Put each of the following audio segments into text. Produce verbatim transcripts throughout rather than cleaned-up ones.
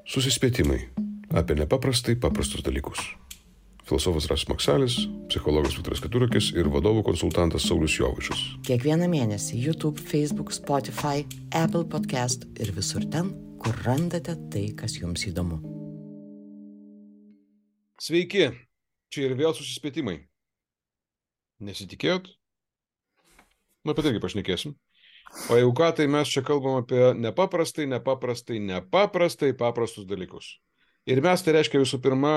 Susispėtimai apie nepaprastai paprastus dalykus. Filosofas Rasius Maksalis, psichologas Viktoras Keturakis ir vadovų konsultantas Saulius Jovaišas. Kiekvieną mėnesį YouTube, Facebook, Spotify, Apple Podcast ir visur ten, kur randate tai, kas jums įdomu. Sveiki, čia ir vėl susispėtimai. Nesitikėjot? Nu, apie tai kaip pašnekėsim. O jeigu ką, tai mes čia kalbam apie nepaprastai, nepaprastai, nepaprastai paprastus dalykus. Ir mes tai reiškia visų pirma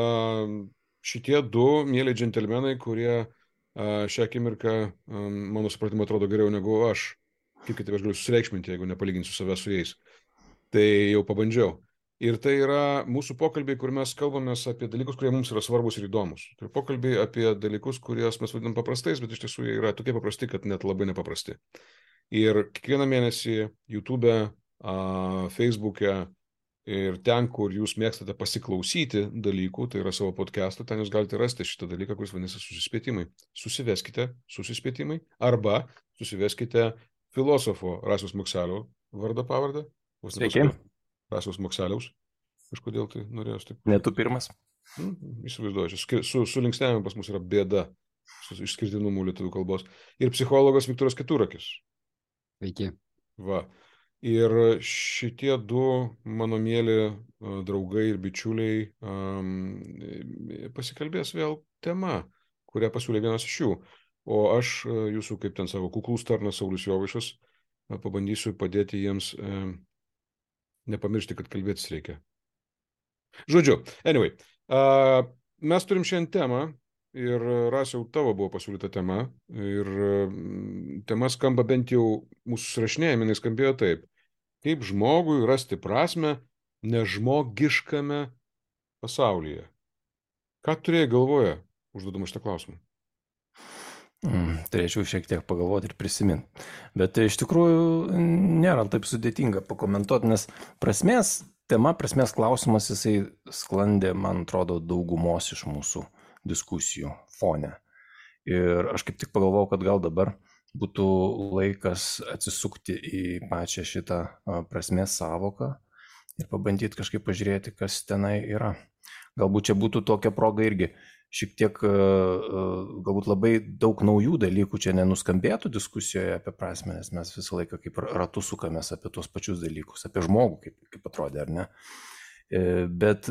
šitie du mėly džentelmenai, kurie šią akimirką, mano supratimu, atrodo geriau negu aš. Kaip kitaip aš galiu susireikšminti, jeigu nepalyginsiu save su jais. Tai jau pabandžiau. Ir tai yra mūsų pokalbiai, kur mes kalbamės apie dalykus, kurie mums yra svarbus ir įdomus. Tai pokalbiai apie dalykus, kuriuos mes vadinam paprastais, bet iš tiesų jie yra tokie paprasti, kad net labai nepaprasti. Ir kiekvieną mėnesį YouTube, Facebook'e ir ten, kur jūs mėgstate pasiklausyti dalykų, tai yra savo podcast'ą, ten jūs galite rasti šitą dalyką, kuris vadinasi susispėtimai. Susiveskite susispėtimai arba susiveskite filosofo Rasiaus Maksalio vardą pavardę. Sveiki. Rasiaus Maksaliaus. Kažkodėl tai norėjau taip. Ne tu pirmas. Hmm, įsivaizduoju, su, su linksniavimu pas mus yra bėda, su išskirtinumu lietuvių kalbos. Ir psichologas Viktoras Keturakis. Sveiki. Va. Ir šitie du mano mėly draugai ir bičiuliai um, pasikalbės vėl tema, kurią pasiūlė vienas iš jų. O aš jūsų, kaip ten savo kuklus tarnas Saulius Jovaišas, pabandysiu padėti jiems um, nepamiršti, kad kalbėtis reikia. Žodžiu, anyway, uh, mes turim šiandien temą. Ir Rasiau, tavo buvo pasiūlyta tema ir tema skamba bent jau mūsų susirašinėjime, jinai skambėjo taip. Kaip žmogui rasti prasmę nežmogiškame pasaulyje? Ką turėjai galvoje, užduodama šitą klausimą? Mm, turėčiau šiek tiek pagalvoti ir prisiminti. Bet iš tikrųjų nėra taip sudėtinga pakomentuoti, nes prasmės tema, prasmės klausimas, jisai sklandė, man atrodo, daugumos iš mūsų diskusijų fone. Ir aš kaip tik pagalvojau, kad gal dabar būtų laikas atsisukti į pačią šitą prasmės savoką ir pabandyti kažkaip pažiūrėti, kas tenai yra. Galbūt čia būtų tokia proga irgi šiek tiek, galbūt labai daug naujų dalykų čia nenuskambėtų diskusijoje apie prasmę, nes mes visą laiką kaip ratu sukamės apie tuos pačius dalykus, apie žmogų, kaip, kaip atrodė, ar ne. Bet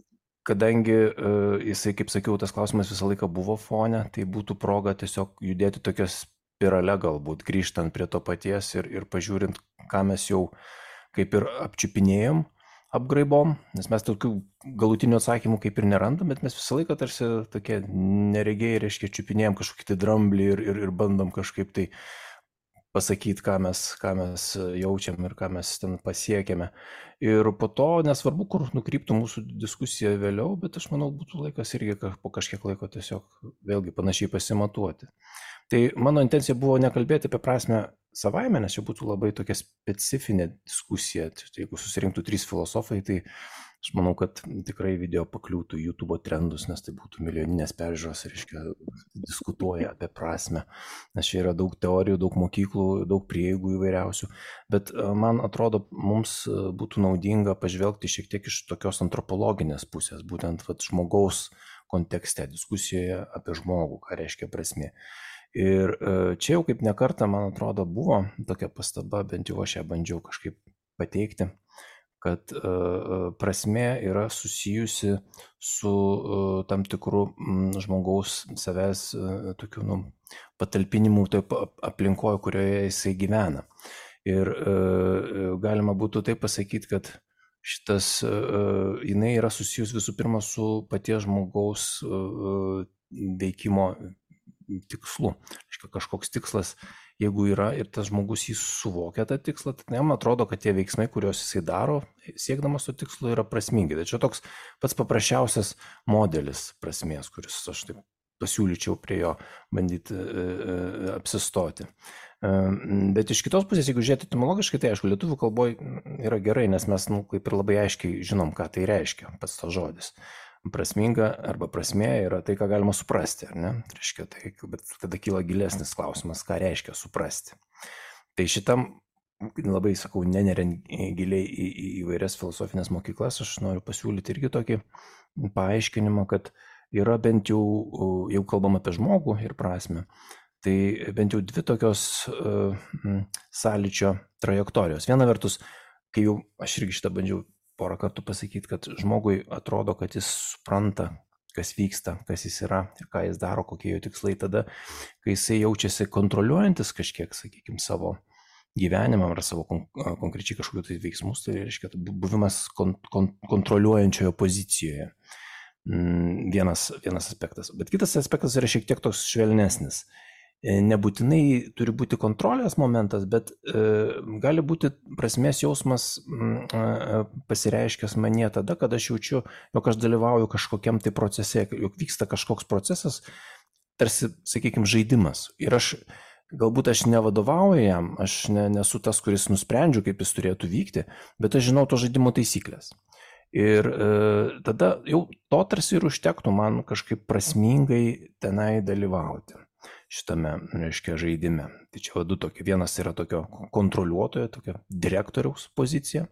kadangi uh, jisai, kaip sakiau, tas klausimas visą laiką buvo fone, tai būtų proga tiesiog judėti tokia spirale galbūt, grįžtant prie to paties ir, ir pažiūrint, ką mes jau kaip ir apčiupinėjom, apgraibom, nes mes tokių galutinių atsakymų kaip ir nerandam, bet mes visą laiką tarsi tokie neregiai, reiškia, čiupinėjom kažkokį tai dramblį ir, ir, ir bandom kažkaip tai pasakyti, ką mes, ką mes jaučiam ir ką mes ten pasiekėme. Ir po to, nesvarbu, kur nukryptų mūsų diskusija vėliau, bet aš manau, būtų laikas irgi po kažkiek laiko tiesiog vėlgi panašiai pasimatuoti. Tai mano intencija buvo nekalbėti apie prasmę savaime, nes čia būtų labai tokia specifinė diskusija. Jeigu susirinktų trys filosofai, tai aš manau, kad tikrai video pakliūtų į YouTube trendus, nes tai būtų milijoninės peržiūros, reiškia, diskutuoja apie prasmę. Nes čia yra daug teorijų, daug mokyklų, daug prieigų įvairiausių. Bet man atrodo, mums būtų naudinga pažvelgti šiek tiek iš tokios antropologinės pusės, būtent vat, žmogaus kontekste, diskusijoje apie žmogų, ką reiškia prasmė. Ir čia jau kaip nekartą, man atrodo, buvo tokia pastaba, bent jau aš ją bandžiau kažkaip pateikti, kad uh, prasmė yra susijusi su uh, tam tikru mm, žmogaus savęs uh, tokiu nu, patalpinimu taip aplinkoje, kurioje jisai gyvena. Ir uh, galima būtų taip pasakyti, kad šitas, uh, jinai yra susijus visų pirma su paties žmogaus uh, veikimo tikslu. Reiškia, kažkoks tikslas, jeigu yra ir tas žmogus jį suvokia tą tikslą, tai jam atrodo, kad tie veiksmai, kuriuos jisai daro, siekdamas to tikslo, yra prasmingi. Tai čia toks pats paprasčiausias modelis prasmės, kuris aš taip pasiūlyčiau prie jo bandyti e, e, apsistoti. E, bet iš kitos pusės, jeigu žiūrėti etimologiškai, tai aišku, lietuvių kalboje yra gerai, nes mes nu, kaip ir labai aiškiai žinom, ką tai reiškia, pats tas žodis. Prasminga arba prasmė yra tai, ką galima suprasti, ar ne? Reiškia, tai, bet tada kyla gilesnis klausimas, ką reiškia suprasti. Tai šitam labai, sakau, neneriant giliai į, į įvairias filosofinės mokyklas, aš noriu pasiūlyti irgi tokį paaiškinimą, kad yra bent jau, jau kalbam apie žmogų ir prasme, tai bent jau dvi tokios uh, sąlyčio trajektorijos. Viena vertus, kai jau aš irgi šitą bandžiau porą kartų pasakyti, kad žmogui atrodo, kad jis supranta, kas vyksta, kas jis yra ir ką jis daro, kokie jo tikslai, tada, kai jisai jaučiasi kontroliuojantis kažkiek, sakykime, savo gyvenimą ar savo kon konkrečiai kažkokiu tai veiksmus, tai reiškia buvimas kon kon kontroliuojančioje pozicijoje. Vienas, vienas aspektas. Bet kitas aspektas yra šiek tiek toks švelnesnis. Nebūtinai turi būti kontrolės momentas, bet e, gali būti prasmės jausmas e, pasireiškęs manyje tada, kad aš jaučiu, jog aš dalyvauju kažkokiam tai procese, jog vyksta kažkoks procesas, tarsi, sakykime, žaidimas. Ir aš, galbūt aš nevadovauju jam, aš ne, nesu tas, kuris nusprendžiu, kaip jis turėtų vykti, bet aš žinau to žaidimo taisyklės. Ir e, tada jau to tarsi ir užtektų man kažkaip prasmingai tenai dalyvauti šitame, reiškia, žaidime. Tai čia du tokie. Vienas yra tokio kontroliuotojo, tokio direktoriaus pozicija,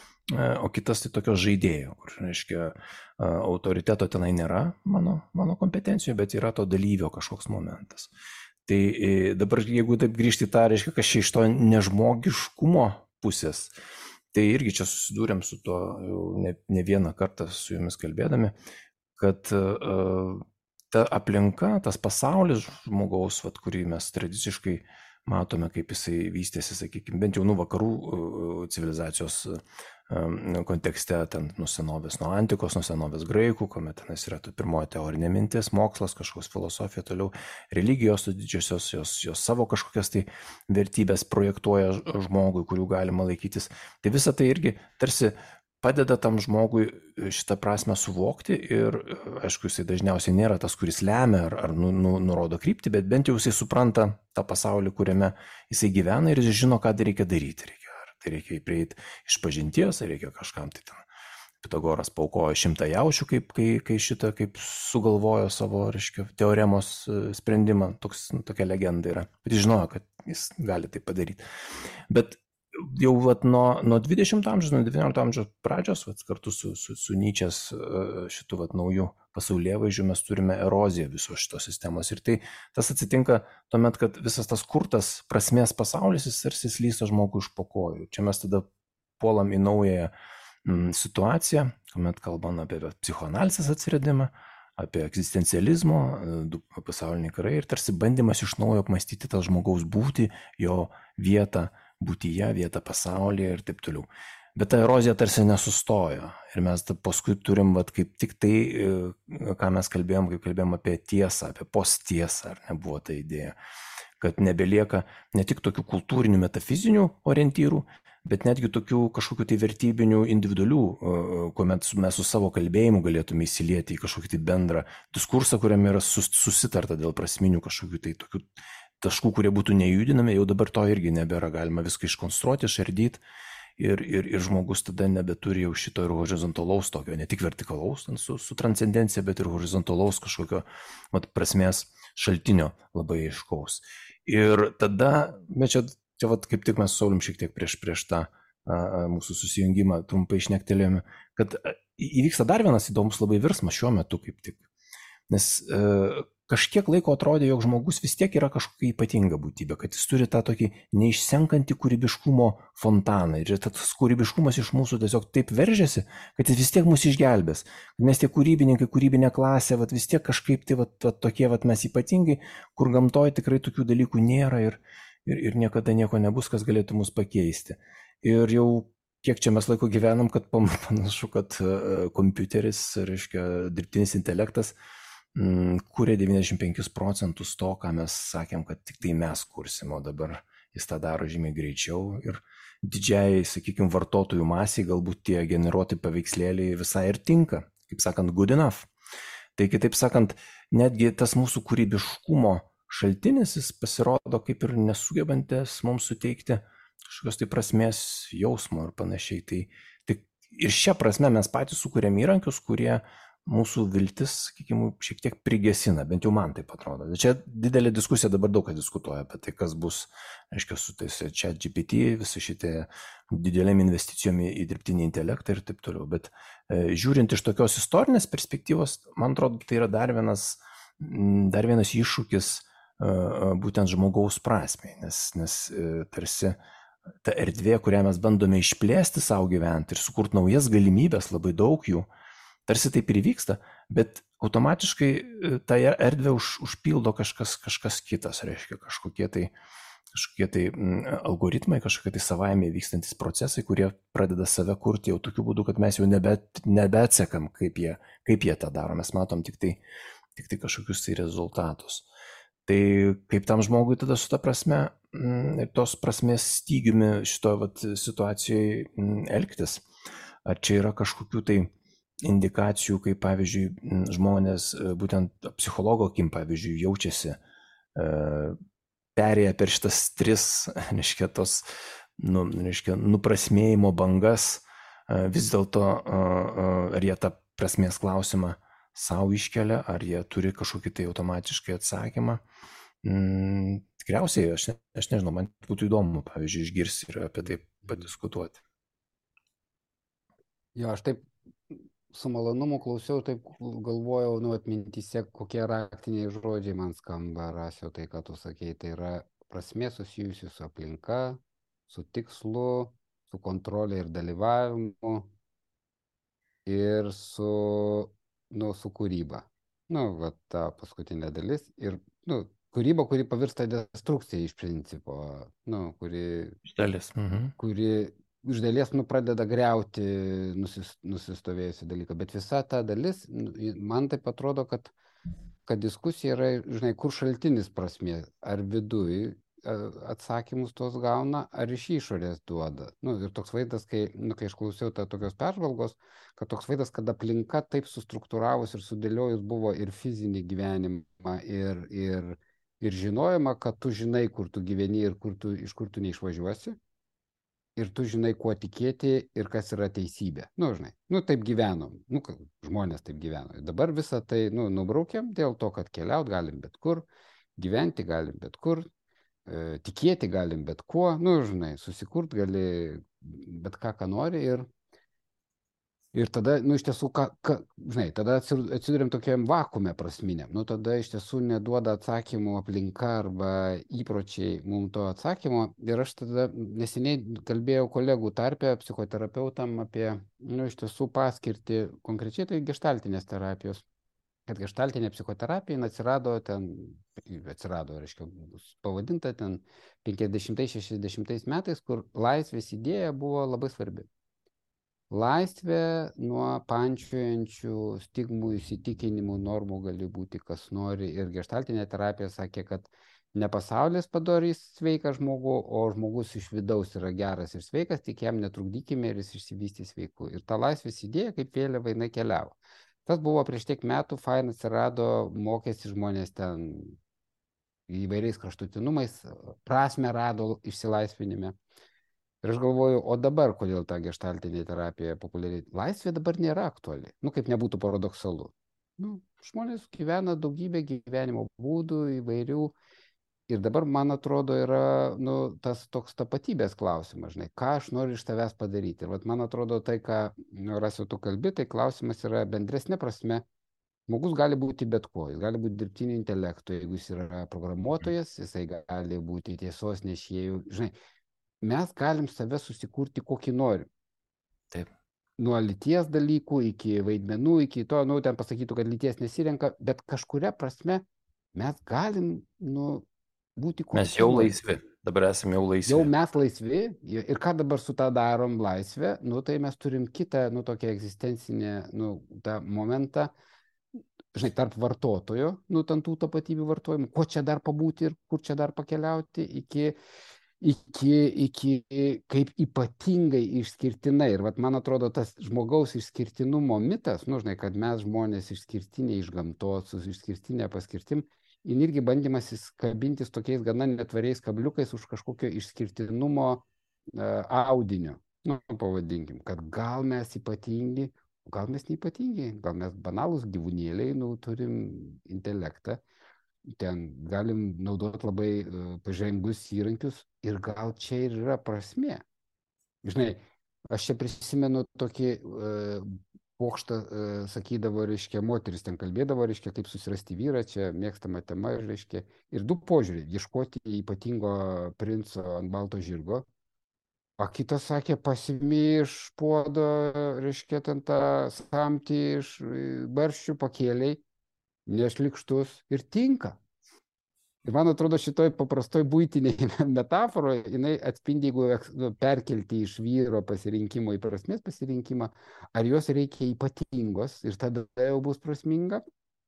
o kitas tai tokio žaidėjo, kur, reiškia, autoriteto tenai nėra mano, mano kompetencijoje, bet yra to dalyvio kažkoks momentas. Tai dabar, jeigu taip grįžti tą, reiškia, kas čia iš to nežmogiškumo pusės, tai irgi čia susidūrėm su to jau ne, ne vieną kartą su jumis kalbėdami, kad uh, ta aplinka, tas pasaulis žmogaus, vat, kurį mes tradiciškai matome, kaip jisai vystėsi, sakykime, bent jau nu vakarų civilizacijos kontekste, ten nuo senovės, nuo antikos, nuo senovės graikų, kuomet tenais yra ta pirmoji teorinė mintis, mokslas, kažkoks filosofija, toliau religijos didžiosios, jos, jos savo kažkokias tai vertybės projektuoja žmogui, kurių galima laikytis. Tai visa tai irgi tarsi padeda tam žmogui šitą prasme suvokti ir, aišku, jisai dažniausiai nėra tas, kuris lemia ar, ar nu, nu, nurodo kryptį, bet bent jau jisai supranta tą pasaulį, kuriame jisai gyvena ir jis žino, ką tai reikia daryti. Reikia, ar tai reikia prieiti iš pažinties, ar reikia kažkam tai ten. Pitagoras paukojo šimtą jaučių, kaip, kai, kai šitą, kaip sugalvojo savo, reiškia, teoremos sprendimą. Toks, nu, tokia legenda yra. Bet jis žinojo, kad jis gali tai padaryti. Bet jau vat, nuo, nuo dvidešimto amžiaus, nuo devyniolikto amžiaus pradžios, vat, kartu su, su, su Nyčės šitų vat, naujų pasaulėvaizdžių mes turime eroziją visos šitos sistemos. Ir tai tas atsitinka tuomet, kad visas tas kurtas prasmės pasaulis, jis tarsi slysta žmogui iš po kojų. Čia mes tada puolam į naują m, situaciją, kuomet kalbam apie psichoanalizės atsiradimą, apie egzistencializmo, du pasauliniai karai ir tarsi bandymas iš naujo apmąstyti tą žmogaus būtį, jo vietą būtyje, vietą pasaulyje ir taip toliau. Bet ta erozija tarsi nesustojo. Ir mes paskui turim, vat, kaip tik tai, ką mes kalbėjom, kaip kalbėjom apie tiesą, apie posttiesą, ar nebuvo ta idėja, kad nebelieka ne tik tokių kultūrinių, metafizinių orientyrų, bet netgi tokių kažkokių tai vertybinių, individualių, kuomet mes su savo kalbėjimu galėtume įsilieti į kažkokį tai bendrą diskursą, kuriame yra susitarta dėl prasminių kažkokių tai tokių taškų, kurie būtų nejudinami, jau dabar to irgi nebėra, galima viską iškonstruoti, išardyti ir, ir, ir žmogus tada nebeturi jau šito ir horizontalaus tokio, ne tik vertikalaus su, su transcendencija, bet ir horizontalaus kažkokio mat, prasmės šaltinio labai aiškaus. Ir tada, bet čia, čia vat, kaip tik mes su Saulium šiek tiek prieš, prieš tą a, mūsų susijungimą trumpai šnektelėjome, kad įvyksta dar vienas įdomus labai virsmas šiuo metu kaip tik. Nes e, kažkiek laiko atrodė, jog žmogus vis tiek yra kažkokia ypatinga būtybė, kad jis turi tą tokį neišsenkantį kūrybiškumo fontaną. Ir tas kūrybiškumas iš mūsų tiesiog taip veržiasi, kad jis vis tiek mus išgelbės. Nes tie kūrybininkai, kūrybinė klasė, vat, vis tiek kažkaip tai vat, vat, tokie vat, mes ypatingai, kur gamtoje tikrai tokių dalykų nėra ir, ir, ir niekada nieko nebus, kas galėtų mus pakeisti. Ir jau kiek čia mes laiko gyvenam, kad panašu, kad kompiuteris, reiškia, dirbtinis intelektas, kūrė devyniasdešimt penkis procentus to, ką mes sakėm, kad tik tai mes kursim, o dabar jis tą daro žymiai greičiau ir didžiai, sakykime, vartotojų masiai galbūt tie generuoti paveikslėliai visai ir tinka, kaip sakant, good enough. Tai kitaip sakant, netgi tas mūsų kūrybiškumo šaltinis, jis pasirodo kaip ir nesugebantis mums suteikti kažkokios tai prasmės jausmo ir panašiai. Tai, tai ir šią prasme mes patys sukūrėm įrankius, kurie mūsų viltis, sakykime, šiek tiek prigesina, bent jau man taip atrodo. Čia didelė diskusija, dabar daug kas diskutuoja apie tai, kas bus, aiškiai, su tais ChatGPT, visi šitie didelėm investicijom į dirbtinį intelektą ir taip toliau. Bet e, žiūrint iš tokios istorinės perspektyvos, man atrodo, tai yra dar vienas, dar vienas iššūkis e, būtent žmogaus prasmei, nes, nes e, tarsi ta erdvė, kurią mes bandome išplėsti savo gyventi ir sukurti naujas galimybės, labai daug jų, tarsi taip ir vyksta, bet automatiškai tą erdvę už, užpildo kažkas, kažkas kitas, reiškia kažkokie tai, kažkokie tai algoritmai, kažkokie tai savaime vykstantis procesai, kurie pradeda save kurti jau tokiu būdu, kad mes jau nebe, nebeatsekam, kaip jie, kaip jie tą daro, mes matom tik tai, tik tai kažkokius tai rezultatus. Tai kaip tam žmogui tada su ta prasme ir tos prasmės stygiumi šito vat, situacijoje elgtis? Ar čia yra kažkokių tai indikacijų, kaip pavyzdžiui žmonės, būtent psichologo akim, pavyzdžiui, jaučiasi perėję per šitas tris, reiškia, tos, nu, reiškia, nuprasmėjimo bangas, vis dėlto ar jie tą prasmės klausimą savo iškelia, ar jie turi kažkokį tai automatiškai atsakymą. Mm, tikriausiai, aš, ne, aš nežinau, man būtų įdomu, pavyzdžiui, išgirsti ir apie tai padiskutuoti. Jo, aš taip su malonumu klausiau, taip galvojau, nu, atmintyse, kokie raktiniai žodžiai man skamba, Rasio, tai, ką tu sakei, tai yra prasmė susijusi su aplinka, su tikslu, su kontrolė ir dalyvavimu ir su, nu, su kūryba. Nu, va, ta paskutinė dalis ir, nu, kūryba, kuri pavirsta destrukcija iš principo, nu, kuri, iš dalies, mhm. kuri iš dalies nu, pradeda griauti nusis, nusistovėjusi dalyką, bet visa ta dalis, man taip atrodo, kad, kad diskusija yra, žinai, kur šaltinis prasmė, ar viduj atsakymus tos gauna, ar iš išorės duoda. Nu, ir toks vaizdas, kai, nu, kai aš klausiau tą tokios peržvalgos, kad toks vaizdas, kad aplinka taip sustruktūravus ir sudėliojus buvo ir fizinį gyvenimą, ir, ir, ir žinojama, kad tu žinai, kur tu gyveni ir kur tu, iš kur tu neišvažiuosi. Ir tu žinai, kuo tikėti ir kas yra teisybė. Nu, žinai, nu, taip gyvenom. Nu, žmonės taip gyveno. Dabar visą tai, nu, nubraukiam dėl to, kad keliaut galim bet kur, gyventi galim bet kur, e, tikėti galim bet kuo, nu, žinai, susikurt gali bet ką, ką nori ir, ir tada, nu, iš tiesų, ką, ką, žinai, tada atsiduriam tokiam vakume prasminiam. Nu, tada iš tiesų neduoda atsakymų aplinka arba įpročiai mums to atsakymo. Ir aš tada neseniai kalbėjau kolegų tarpe, psichoterapeutam apie, nu, iš tiesų paskirti konkrečiai tai geštaltinės terapijos. Kad geštaltinė psichoterapija atsirado ten, atsirado, reiškia, pavadinta ten penkiasdešimtais šešiasdešimtais metais, kur laisvės idėja buvo labai svarbi. Laisvė nuo pančiojančių stigmų, įsitikinimų, normų gali būti kas nori. Ir geštaltinė terapija sakė, kad ne pasaulis padarys sveiką žmogų, o žmogus iš vidaus yra geras ir sveikas, tik jam netrukdykime ir jis išsivystys sveiku. Ir ta laisvės idėja kaip vėliava jinai keliavo. Tas buvo prieš tiek metų, fain atsirado, mokėsi žmonės ten įvairiais kraštutinumais, prasmę rado išsilaisvinime. Ir aš galvoju, o dabar, kodėl ta geštaltinė terapija populiariai? Laisvė dabar nėra aktuali. Nu, kaip nebūtų paradoksalu. Nu, žmonės gyvena daugybę gyvenimo būdų įvairių. Ir dabar, man atrodo, yra nu, tas toks tapatybės klausimas, žinai, ką aš noriu iš tavęs padaryti. Ir vat, man atrodo, tai, ką nu, Rasio tu kalbi, tai klausimas yra bendresnė prasme. Žmogus gali būti bet kuo. Jis gali būti dirbtinio intelekto, jeigu jis yra programuotojas, jisai gali būti tiesos nešėjų, žinai. Mes galim save susikurti kokį norim. Taip. Nuo lyties dalykų iki vaidmenų, iki to, nu, ten pasakytų, kad lyties nesirenka, bet kažkuria prasme mes galim, nu, būti kokį. Mes jau laisvi, dabar esame jau laisvi. Jau mes laisvi ir ką dabar su tą darom laisvę, nu, tai mes turim kitą, nu, tokią egzistencinę, nu, tą momentą, žinai, tarp vartotojo, nu, tų tapatybių vartojimų, ko čia dar pabūti ir kur čia dar pakeliauti iki... Iki, iki kaip ypatingai išskirtinai. Ir vat, man atrodo, tas žmogaus išskirtinumo mitas, nu, žinai, kad mes žmonės išskirtiniai iš gamtos, su išskirtinė paskirtim, ir irgi bandymas įskabintis tokiais gana netvariais kabliukais už kažkokio išskirtinumo uh, audinio. Nu, pavadinkim, kad gal mes ypatingi, gal mes neypatingi, gal mes banalūs gyvūnėliai, nu, turim intelektą, ten galim naudoti labai uh, pažengus įrankius ir gal čia ir yra prasmė. Žinai, aš čia prisimenu tokį uh, pokštą, uh, sakydavo, reiškia, moteris ten kalbėdavo, reiškia, kaip susirasti vyrą, čia mėgstama tema, reiškia, ir du požiūrį, ieškoti ypatingo princo ant balto žirgo, o kitas sakė, pasimi iš puodo, reiškia, ten tą samtį iš barščių pakėliai, nešlikštus ir tinka. Ir man atrodo, šitoj paprastoj buitiniai metaforoje, jinai atspindi, jeigu perkelti iš vyro pasirinkimo į prasmės pasirinkimą, ar jos reikia ypatingos ir tada jau bus prasminga,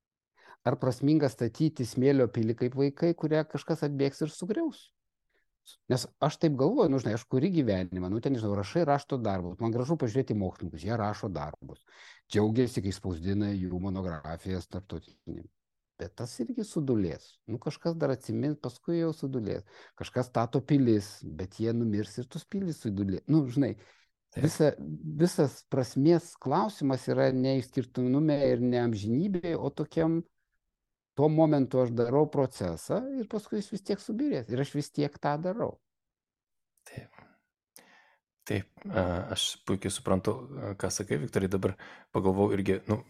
ar prasminga statyti smėlio pilį kaip vaikai, kurią kažkas atbėgs ir sugriaus. Nes aš taip galvoju, nu, žinai, aš kuri gyvenimą, nu, ten, žinau, rašai rašto darbus, man gražu pažiūrėti mokslininkus, jie rašo darbus, džiaugiasi, kai spausdina jų monografijas tarptautinį. Bet tas irgi sudulės. Nu, kažkas dar atsimins, paskui jau sudulės. Kažkas stato pilis, bet jie numirs ir tos pilis sudulės. Nu, žinai, visa, visas prasmės klausimas yra ne išskirtinume ir ne amžinybėje, o tokiam, tuo momentu aš darau procesą ir paskui jis vis tiek subirės. Ir aš vis tiek tą darau. Taip. Taip, aš puikiai suprantu, ką sakai, Viktorai, dabar pagalvau irgi, nu,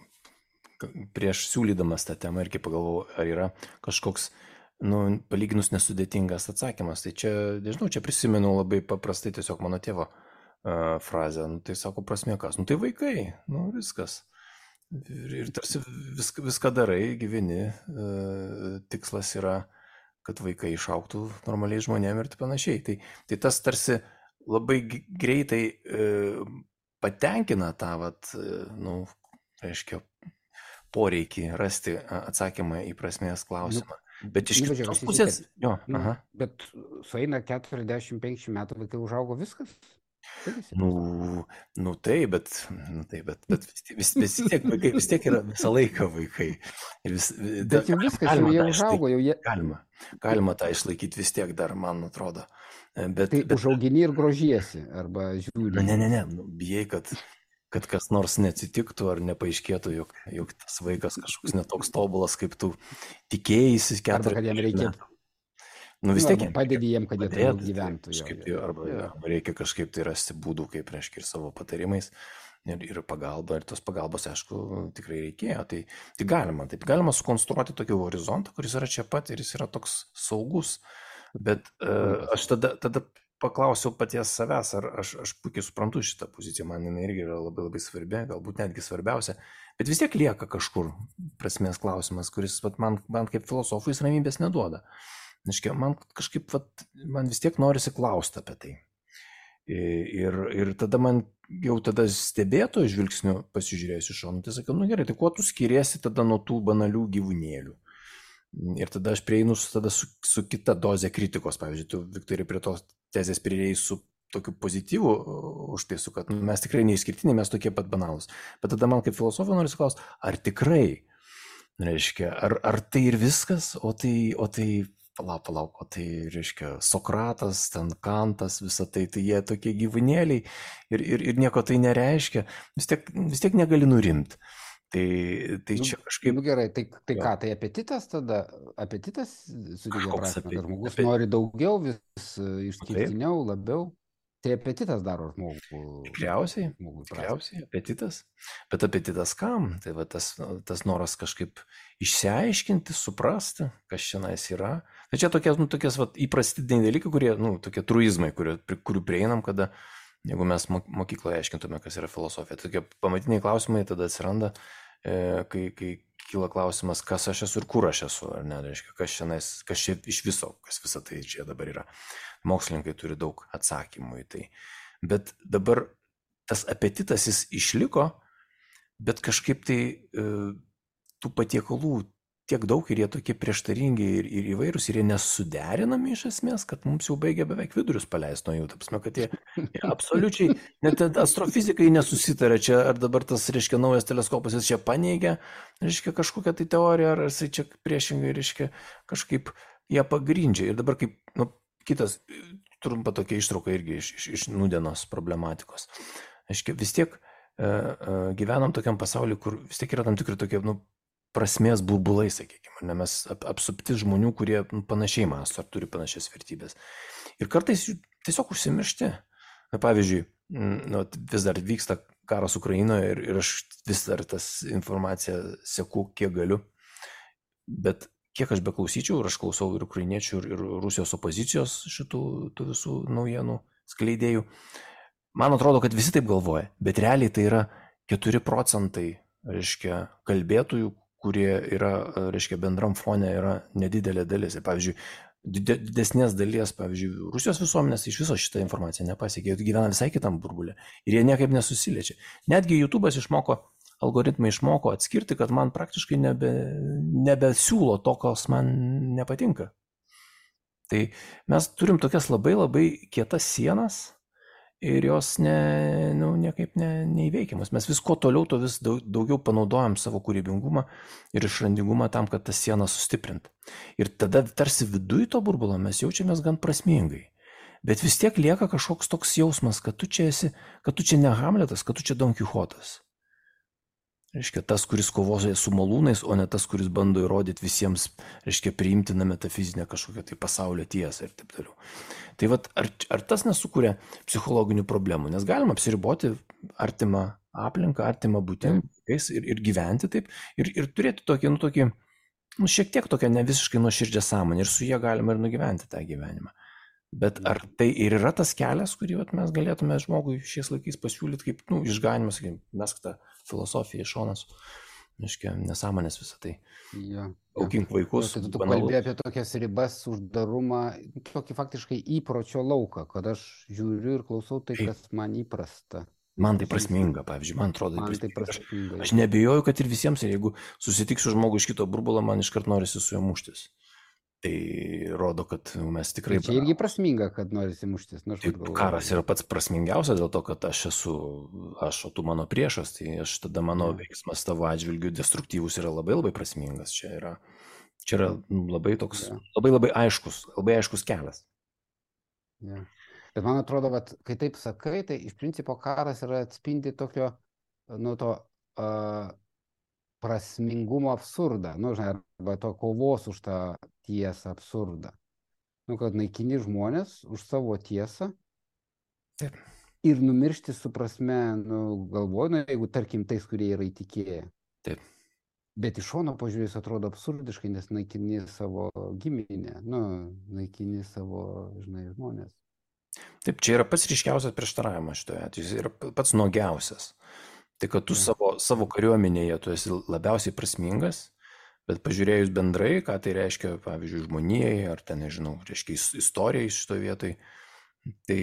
prieš siūlydamas tą temą irgi pagalvojau, ar yra kažkoks, nu, palyginus nesudėtingas atsakymas. Tai čia, nežinau, čia prisimenu labai paprastai tiesiog mano tėvo uh, frazę. Nu, tai sako, prasmė kas? Nu, tai vaikai, nu, viskas. Ir, ir tarsi viską, viską darai, gyveni. Uh, tikslas yra, kad vaikai išauktų normaliai žmonėm ir panašiai. Tai, tai tas tarsi labai greitai uh, patenkina tą, vat, uh, nu, reiškia, poreikį rasti atsakymą į prasmės klausimą. Nu, bet iš nu, kitos pusės... Jo, nu, aha. Bet sueina keturiasdešimt penkiasdešimt metų, vaikai užaugo viskas. Nu, nu tai, bet, nu, tai, bet, bet vis, vis, vis, tiek, vaikai, vis tiek yra visą laiką vaikai. Ir vis, bet jau viskas, jau jie užaugo. Jau jie... Galima, galima tą išlaikyti vis tiek dar, man atrodo. Bet, tai bet, užaugini ir grožiesi, arba žiūri. Ne, ne, ne, nu, bijai, kad... kad kas nors neatsitiktų ar nepaaiškėtų, jog, jog tas vaikas kažkoks netoks tobulas, kaip tu tikėjaisi keturiasdešimt metų. Nu, vis tiek padedi jiem, kad jie toliau gyventų. Kažkaip, jo, arba, jo. arba reikia kažkaip tai rasti būdų, kaip reiškia ir savo patarimais ir, ir pagalba. Ir tos pagalbos, aišku, tikrai reikėjo. Tai, tai galima, taip galima sukonstruoti tokį horizontą, kuris yra čia pat ir jis yra toks saugus. Bet uh, aš tada, tada paklausiau paties savęs, ar aš, aš puikiai suprantu šitą poziciją, man jinai irgi yra labai labai svarbi, galbūt netgi svarbiausia, bet vis tiek lieka kažkur prasmės klausimas, kuris vat, man, man kaip filosofui ramybės neduoda. Neškia, man kažkaip, vat, man vis tiek norisi klausti apie tai. Ir, ir tada man jau tada stebėtojo žvilgsniu pasižiūrėjus iš šono, tai sakiau, nu gerai, tai kuo tu skiriesi tada nuo tų banalių gyvūnėlių? Ir tada aš prieinu su, tada su, su kita doze kritikos, pavyzdžiui, tu, Viktorai, prie tos tezės prieėjai su tokiu pozityvu užtaisu, kad mes tikrai neišskirtiniai, mes tokie pat banalūs. Bet tada man kaip filosofai noriu klausti, ar tikrai, reiškia, ar, ar tai ir viskas, o tai, o tai, palauk, palauk, o tai, reiškia, Sokratas, ten Kantas, visa tai, tai jie tokie gyvūnėliai ir, ir, ir nieko tai nereiškia, vis tiek, vis tiek negali nurimti. Tai, tai čia kažkaip... Nu gerai, tai, tai ką, tai apetitas tada, apetitas sudėgia prasme, kad žmogus apie... nori daugiau, vis išskirtiniau, labiau. Tai apetitas daro žmogų. Tikriausiai, tikriausiai, apetitas. Bet apetitas kam? Tai va tas, tas noras kažkaip išsiaiškinti, suprasti, kas šiandien yra. Tai čia tokie, nu, tokie va, įprastiniai dalykai, kurie, nu, tokie truizmai, kurie, kurių prieinam, kada, jeigu mes mokykloje aiškintume, kas yra filosofija. Tokie pamatiniai klausimai tada atsiranda, kai, kai kyla klausimas, kas aš esu ir kur aš esu, ar ne, reiškia, kas šiandien, kas čia iš viso, kas visa tai čia dabar yra. Mokslininkai turi daug atsakymų į tai. Bet dabar tas apetitas jis išliko, bet kažkaip tai e, tų patiekalų tiek daug ir jie tokie prieštaringi ir, ir įvairūs ir jie nesuderinami iš esmės, kad mums jau baigia beveik vidurius paleisti nuo jų. Tapsime, kad jie, jie absoliučiai, net astrofizikai nesusitarė čia, ar dabar tas, reiškia, naujas teleskopas jis čia paneigia, reiškia, kažkokią tai teoriją, ar jis čia priešingai, reiškia, kažkaip ją pagrindžia. Ir dabar kaip, nu, kitas, trumpa tokia ištrauka irgi iš, iš, iš nūdienos problematikos. Reiškia, vis tiek gyvenam tokiam pasauliu, kur vis tiek yra tam tikri tokie, nu, prasmės burbulai, sakykime, ne, mes ap, apsupti žmonių, kurie nu, panašiai mąsto ar turi panašias vertybės. Ir kartais jų tiesiog užsimiršti. Na, pavyzdžiui, nu, vis dar vyksta karas Ukrainoje ir, ir aš vis dar tas informaciją seku, kiek galiu. Bet kiek aš beklausyčiau, ir aš klausau ir ukrainiečių, ir, ir Rusijos opozicijos šitų tų visų naujienų skleidėjų, man atrodo, kad visi taip galvoja, bet realiai tai yra keturi procentai, reiškia, kalbėtojų, kurie yra, reiškia, bendram fone yra nedidelė dalis. Ir, pavyzdžiui, didesnės dalies, pavyzdžiui, Rusijos visuomenės iš viso šitą informaciją nepasiekė, jie gyvena visai kitam burbulė ir jie niekaip nesusiliečia. Netgi YouTube'as išmoko, algoritmai išmoko atskirti, kad man praktiškai nebe, nebesiūlo to, kas man nepatinka. Tai mes turim tokias labai labai kietas sienas ir jos ne, nu, niekaip ne, neįveikiamas. Mes vis kuo toliau, to vis daug, daugiau panaudojam savo kūrybingumą ir išrandingumą tam, kad tas sienas sustiprint. Ir tada tarsi viduj to burbulo mes jaučiamės gan prasmingai. Bet vis tiek lieka kažkoks toks jausmas, kad tu čia esi, kad tu čia ne Hamletas, kad tu čia Don Kichotas. Reiškia, tas, kuris kovoja su malūnais, o ne tas, kuris bando įrodyti visiems, reiškia, priimtiną metafizinę kažkokią tai pasaulio tiesą ir taip toliau. Tai vat, ar, ar tas nesukuria psichologinių problemų? Nes galima apsiriboti artimą aplinką, artimą būtim ir, ir gyventi taip, ir, ir turėti tokį, nu, tokį, nu, šiek tiek tokią ne visiškai nuoširdžią sąmonę, ir su jie galima ir nugyventi tą gyvenimą. Bet ar tai ir yra tas kelias, kurį vat, mes galėtume žmogui šiais laikais pasiūlyti kaip, nu, išganimas, sakykim, mes tą filosofiją iš šonas, reiškia, nesąmonės visą tai. Ja, aukink ja. vaikus. Tai tu kalbėjai apie tokias ribas, uždarumą, tokį faktiškai įpročio lauką, kad aš žiūriu ir klausau tai, kas man įprasta. Man tai prasminga, pavyzdžiui, man atrodo, man tai prasminga. prasminga. Aš, aš nebijoju, kad ir visiems, ir jeigu susitiksiu žmogų iš kito burbulo, man iškart norisi su juo muštis. Tai rodo, kad mes tikrai... Tai čia irgi prasminga, kad norisi muštis. Nu, Taip, karas yra pats prasmingiausias dėl to, kad aš esu, aš, o tu mano priešas, tai aš tada mano ja. veiksmas tavo atžvilgių destruktyvus yra labai labai prasmingas. Čia yra, čia yra labai toks, ja. labai labai aiškus, labai aiškus kelias. Ja. Bet man atrodo, kad kai taip sakai, tai iš principo karas yra atspindi tokio, nu, to... Uh, prasmingumo absurdą, nu, žinai, arba to kovos už tą tiesą absurdą. Nu, kad naikini žmonės už savo tiesą. Taip. Ir numiršti su prasme, nu, galvoju, nu, jeigu, tarkim, tais, kurie yra įtikėję. Taip. Bet iš šono požiūrėjus atrodo absurdiškai, nes naikini savo giminę, nu, naikini savo, žinai, žmonės. Taip, čia yra pats ryškiausias prieštaravimas šitoje atveju, jis yra pats nuogiausias. Tai kad tu savo, savo kariuomenėje tu esi labiausiai prasmingas, bet pažiūrėjus bendrai, ką tai reiškia, pavyzdžiui, žmonijai, ar ten, nežinau, reiškia istorijai šitoje vietoje, tai,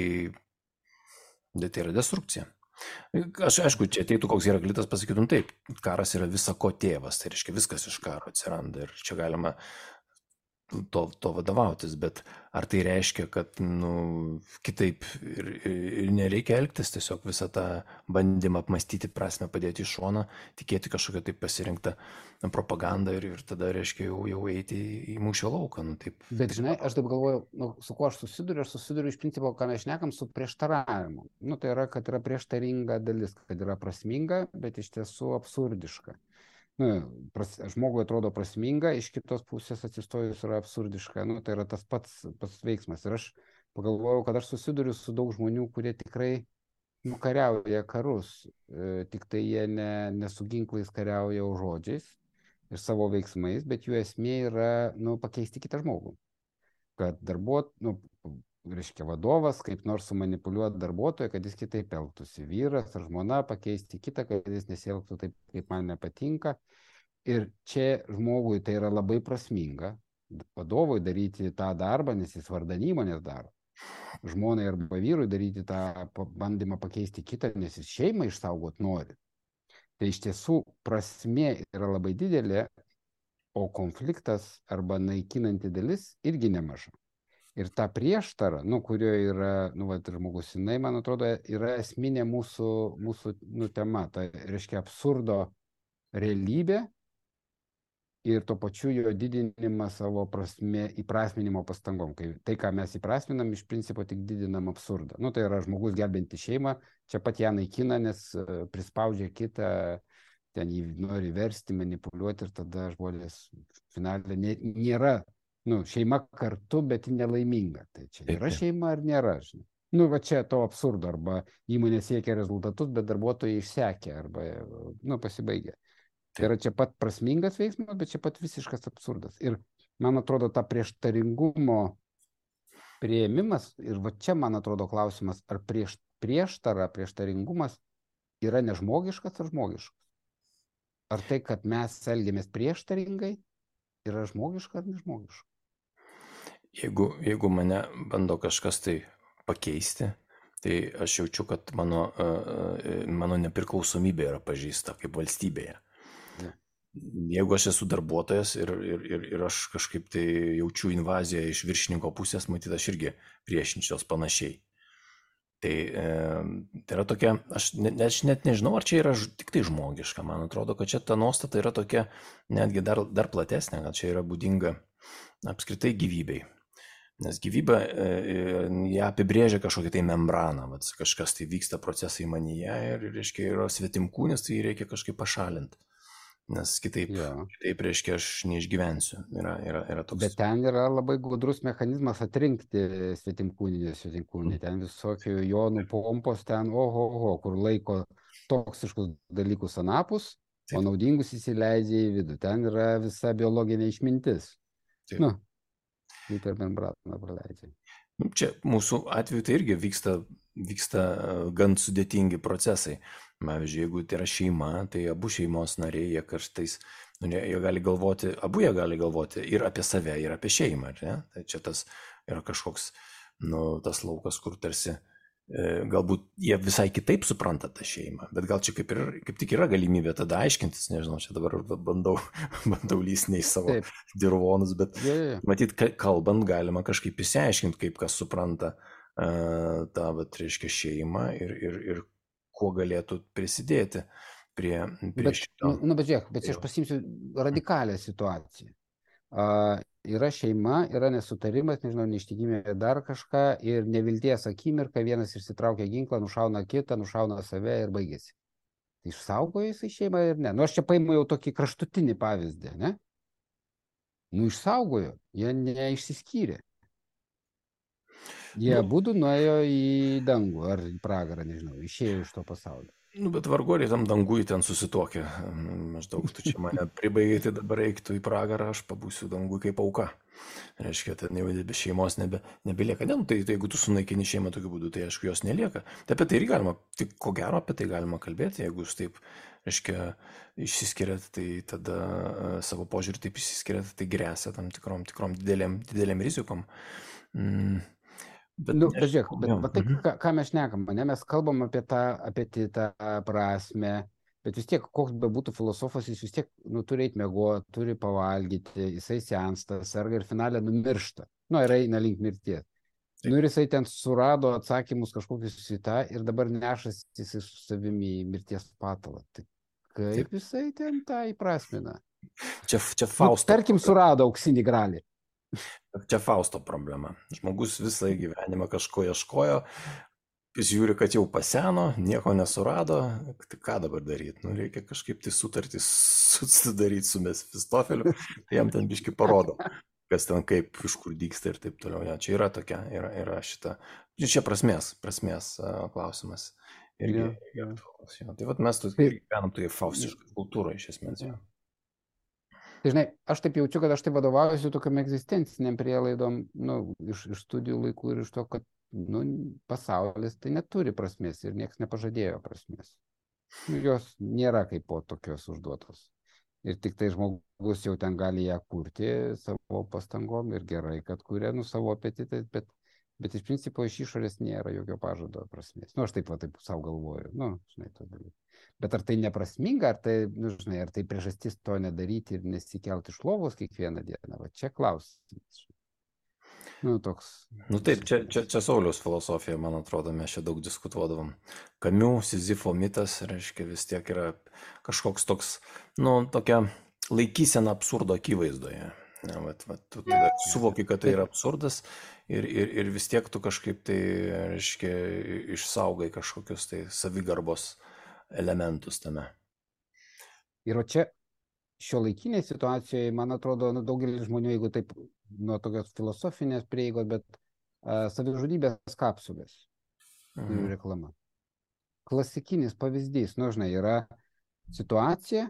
tai yra destrukcija. Aš, aišku, čia ateitų koks Heraklitas pasakytum, taip, karas yra visako tėvas, tai reiškia viskas iš karo atsiranda ir čia galima to, to vadovautis, bet ar tai reiškia, kad nu, kitaip ir, ir nereikia elgtis, tiesiog visą tą bandymą apmastyti prasme padėti iš šoną, tikėti kažkokią taip pasirinktą propagandą ir, ir tada reiškia jau, jau eiti į mūšio lauką. Nu, taip. Bet žinai, aš taip galvoju, nu, su kuo aš susiduriu, aš susiduriu iš principo, ką mes šnekam, su prieštaravimu. Nu, tai yra, kad yra prieštaringa dalis, kad yra prasminga, bet iš tiesų absurdiška. Nu, pras, žmogui atrodo prasminga, iš kitos pusės atsistojus yra absurdiška. Nu, tai yra tas pats, pats veiksmas. Ir aš pagalvojau, kad aš susiduriu su daug žmonių, kurie tikrai nu, kariauja karus. E, tik tai jie ne, ne su ginklais kariauja, o žodžiais ir savo veiksmais, bet jų esmė yra nu, pakeisti kitą žmogų. Kad darbuot, nu, reiškia vadovas, kaip nors sumanipuliuoti darbuotoją, kad jis kitaip elgtųsi. Vyras ar žmona pakeisti kitą, kad jis nesielgtų taip, kaip man nepatinka. Ir čia žmogui tai yra labai prasminga. Vadovui daryti tą darbą, nes jis vardan įmonės daro. Žmonai arba vyrui daryti tą bandymą pakeisti kitą, nes jis šeimą išsaugot nori. Tai iš tiesų prasmė yra labai didelė, o konfliktas arba naikinanti dalis irgi nemaža. Ir ta prieštara, nu, kurioje yra, nu, va, žmogus, jinai, man atrodo, yra esminė mūsų, mūsų nu, tema. Tai reiškia absurdo realybė ir tuo pačiu jo didinimas savo prasme įprasminimo pastangom. Kai tai, ką mes įprasminam, iš principo tik didinam absurdą. Nu, tai yra žmogus gelbinti šeimą, čia pat ją naikina, nes prispaudžia kitą, ten jį nori versti, manipuliuoti ir tada žmonės finalė nėra, nu, šeima kartu, bet nelaiminga. Tai čia yra šeima ar nėra, žinai. Nu, va čia to absurdo, arba įmonė siekia rezultatus, bet darbuotojai išsekė, arba, nu, pasibaigia. Tai yra čia pat prasmingas veiksmas, bet čia pat visiškas absurdas. Ir man atrodo, ta prieštaringumo priėmimas, ir va čia, man atrodo, klausimas, ar prieš, prieštara, prieštaringumas yra nežmogiškas ar žmogiškas? Ar tai, kad mes elgiamės prieštaringai, yra žmogiška ar nežmogiška? Jeigu, jeigu mane bando kažkas tai pakeisti, tai aš jaučiu, kad mano, mano nepriklausomybė yra pažįsta kaip valstybėje. Ja. Jeigu aš esu darbuotojas ir, ir, ir, ir aš kažkaip tai jaučiu invaziją iš viršininko pusės, matyt, aš irgi priešinčios panašiai. Tai, tai yra tokia, aš, ne, aš net nežinau, ar čia yra tik tai žmogiška. Man atrodo, kad čia ta nuostata yra tokia netgi dar, dar platesnė, kad čia yra būdinga apskritai gyvybei. Nes gyvybė, ją apibrėžia kažkokia tai membrana, vat, kažkas tai vyksta procesai manyje ir, reiškia, yra svetimkūnis, tai reikia kažkaip pašalinti. Nes kitaip, ja. kitaip reiškia, aš neišgyvensiu. Yra, yra, yra toks... Bet ten yra labai gudrus mechanizmas atrinkti svetimkūninį, svetimkūninį. Mm. Ten visokių jonų pompos, ten oho, oho, kur laiko toksiškus dalykus anapus, Taip. O naudingus įsileidžia į vidų. Ten yra visa biologinė išmintis. Taip. Nu. Kaip per membraną praleidžia. Čia mūsų atveju tai irgi vyksta, vyksta gan sudėtingi procesai. Pavyzdžiui, jeigu tai yra šeima, tai abu šeimos nariai, jie kartais, nu, jie gali galvoti, abu jie gali galvoti ir apie save, ir apie šeimą. Ne? Tai čia tas yra kažkoks, nu, tas laukas, kur tarsi e, galbūt jie visai kitaip supranta tą šeimą, bet gal čia kaip, ir, kaip tik yra galimybė tada aiškintis, nežinau, čia dabar bandau, bandau lysniai savo Taip. dirvonus, bet ja, ja. matyt, kalbant galima kažkaip įsiaiškinti, kaip kas supranta uh, tą, vat, reiškia, šeimą ir, ir, ir kuo galėtų prisidėti prie, prie bet, šito. Nu, bet žiūrėk, bet aš pasimsiu radikalią situaciją. Uh, yra šeima, yra nesutarimas, nežinau, neištikimybė dar kažką ir nevilties akimirka, vienas išsitraukia ginklą, nušauna kitą, nušauna save ir baigėsi. Tai išsaugojo jisai šeimą ir ne. Nu, aš čia paimu jau tokį kraštutinį pavyzdį, ne? Nu, išsaugojo, jie neišsiskyrė. Jie abudu nuėjo į dangų ar į pragarą, nežinau, išėjo iš to pasaulio. Nu, bet vargu ar tam dangui ten susituokė. Maždaug, tu čia mane pribaigai, tai dabar eiktų į pragarą, aš pabūsiu dangui kaip auka. Reiškia, tai jau be šeimos nebe, nebelieka. Ne, nu, tai, tai jeigu tu sunaikini šeimą tokiu būdu, tai aišku, jos nelieka. Tai apie tai ir galima, tik ko gero apie tai galima kalbėti. Jeigu jūs taip, reiškia, išsiskiriat, tai tada uh, savo požiūrį taip išsiskiriat, tai grėsia tam tikrom, tikrom didelėm, didelėm rizikom. Mm. Bet, nu, bet žiūrėk, bet, bet tai, ką, ką mes šnekam, ne? Mes kalbam apie tą, apie tą prasme, bet vis tiek, koks be būtų filosofas, jis vis tiek, nu, turi eiti miegoti, turi pavalgyti, jisai sensta, serga ir finalė numiršta. Nu, ir eina link mirties. Taip. Nu, ir jisai ten surado atsakymus kažkokius į tą ir dabar nešasi jisai su savimi į mirties patalą. Tai kaip Taip. Jisai ten tą įprasmina? Čia, čia Fausto. Nu, tarkim, surado auksinį gralį. Čia Fausto problema. Žmogus visą gyvenimą kažko ieškojo, žiūri, kad jau paseno, nieko nesurado, tai ką dabar daryti? Nu, reikia kažkaip tai sutartį sudaryti su Mefistofeliu, tai jam ten biškai parodo, kas ten kaip, iš kur dygsta ir taip toliau. Ja, čia yra tokia, yra, yra šita, čia prasmės, prasmės uh, klausimas. Irgi, ja, ja. Ja. Tai vat mes gyvenam toje faustiškai kultūroje iš esmės. Ja. Tai žinai, aš taip jaučiu, kad aš taip vadovaujuosi tokiam egzistenciniam prielaidom, nu, iš, iš studijų laikų ir iš to, kad, nu, pasaulis tai neturi prasmės ir niekas nepažadėjo prasmės. Nu, jos nėra kaip po tokios užduotos. Ir tik tai žmogus jau ten gali ją kurti savo pastangom ir gerai, kad kuria, nu, savo apetitais, bet, bet iš principo iš išorės nėra jokio pažado prasmės. Nu, aš taip, va, taip savo galvoju, nu, žinai, to dalykai. Bet ar tai neprasminga, ar tai, nu, žinai, ar tai priežastis to nedaryti ir nesikelti iš lovos kiekvieną dieną? Va čia klausimas. Nu, toks. Nu taip, čia, čia, čia Sauliaus filosofija, man atrodo, mes čia daug diskutuodavom. Kamiu, Sizifo mitas, reiškia, vis tiek yra kažkoks toks, nu, tokia laikysena absurdo akivaizdoje. Na, vat, vat, tu tada suvoki, kad tai yra absurdas ir, ir, ir vis tiek tu kažkaip tai, reiškia, išsaugai kažkokius tai savigarbos elementus tame. Ir o čia šio laikinėje situacijoje, man atrodo, nu, daugelis žmonių, jeigu taip nuo tokios filosofinės prieigos, bet uh, savižudybės kapsulės mhm. reklama. Klasikinis pavyzdys, nu, žinai, yra situacija,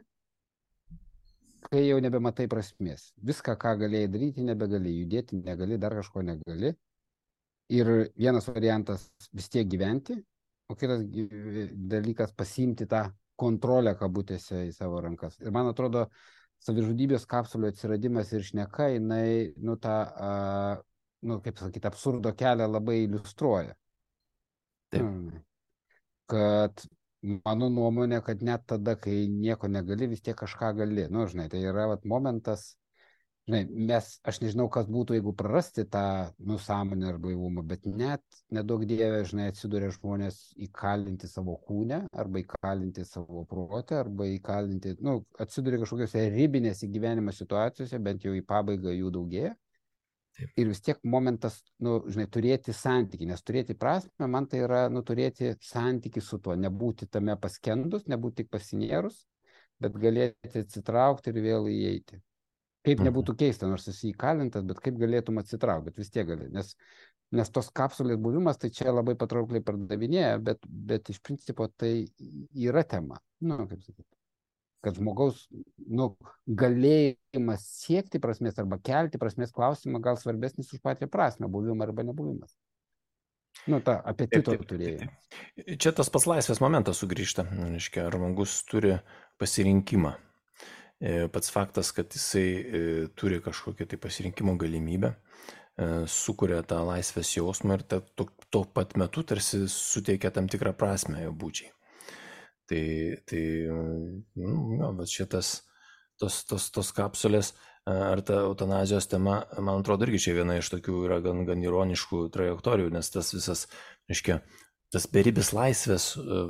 kai jau nebematai prasmės. Viską, ką galėjai daryti, nebegali judėti, negali, dar kažko negali. Ir vienas variantas vis tiek gyventi, o kitas dalykas pasiimti tą kontrolę kabutėse į savo rankas. Ir man atrodo, savižudybės kapsulių atsiradimas ir šneka, jinai, nu, tą, uh, nu, kaip sakyti, absurdo kelią labai iliustruoja. Taip. Nu, kad mano nuomonė, kad net tada, kai nieko negali, vis tiek kažką gali. Nu, žinai, tai yra vat, momentas, žinai, mes, aš nežinau, kas būtų, jeigu prarasti tą nusąmonę ar blaivumą, bet net, nedaug dievė, žinai, atsiduria žmonės įkalinti savo kūnę, arba įkalinti savo protę, arba įkalinti, nu, atsiduria kažkokiose ribinėse gyvenimo situacijose, bent jau į pabaigą jų daugėja. Taip. Ir vis tiek momentas, nu, žinai, turėti santykį, nes turėti prasmę, man tai yra, nu, turėti santykį su tuo, nebūti tame paskendus, nebūti tik pasinėrus, bet galėti atsitraukti ir vėl įeiti. Kaip nebūtų keista, nors esi įkalintas, bet kaip galėtum atsitraukti, bet vis tiek gali. Nes, nes tos kapsulės buvimas, tai čia labai patraukliai pardavinėja, bet, bet iš principo tai yra tema. Nu, kaip sakyti, kad žmogaus, nu, galėjimas siekti prasmės arba kelti prasmės klausimą gal svarbesnis už patį prasmę, buvimą arba nebuvimas. Nu, ta apetito turėjai. Čia tas pats laisvės momentas sugrįžta. Reiškia, žmogus turi pasirinkimą. Pats faktas, kad jisai e, turi kažkokią tai pasirinkimo galimybę, e, sukuria tą laisvės jausmą ir ta, to, to pat metu tarsi suteikia tam tikrą prasmę jo būčiai. Tai, tai nu, jo, bet šitas, tos, tos, tos kapsulės ar ta eutanazijos tema, man atrodo, irgi čia viena iš tokių yra gan, gan ironiškų trajektorijų, nes tas visas, reiškia, tas beribis laisvės e,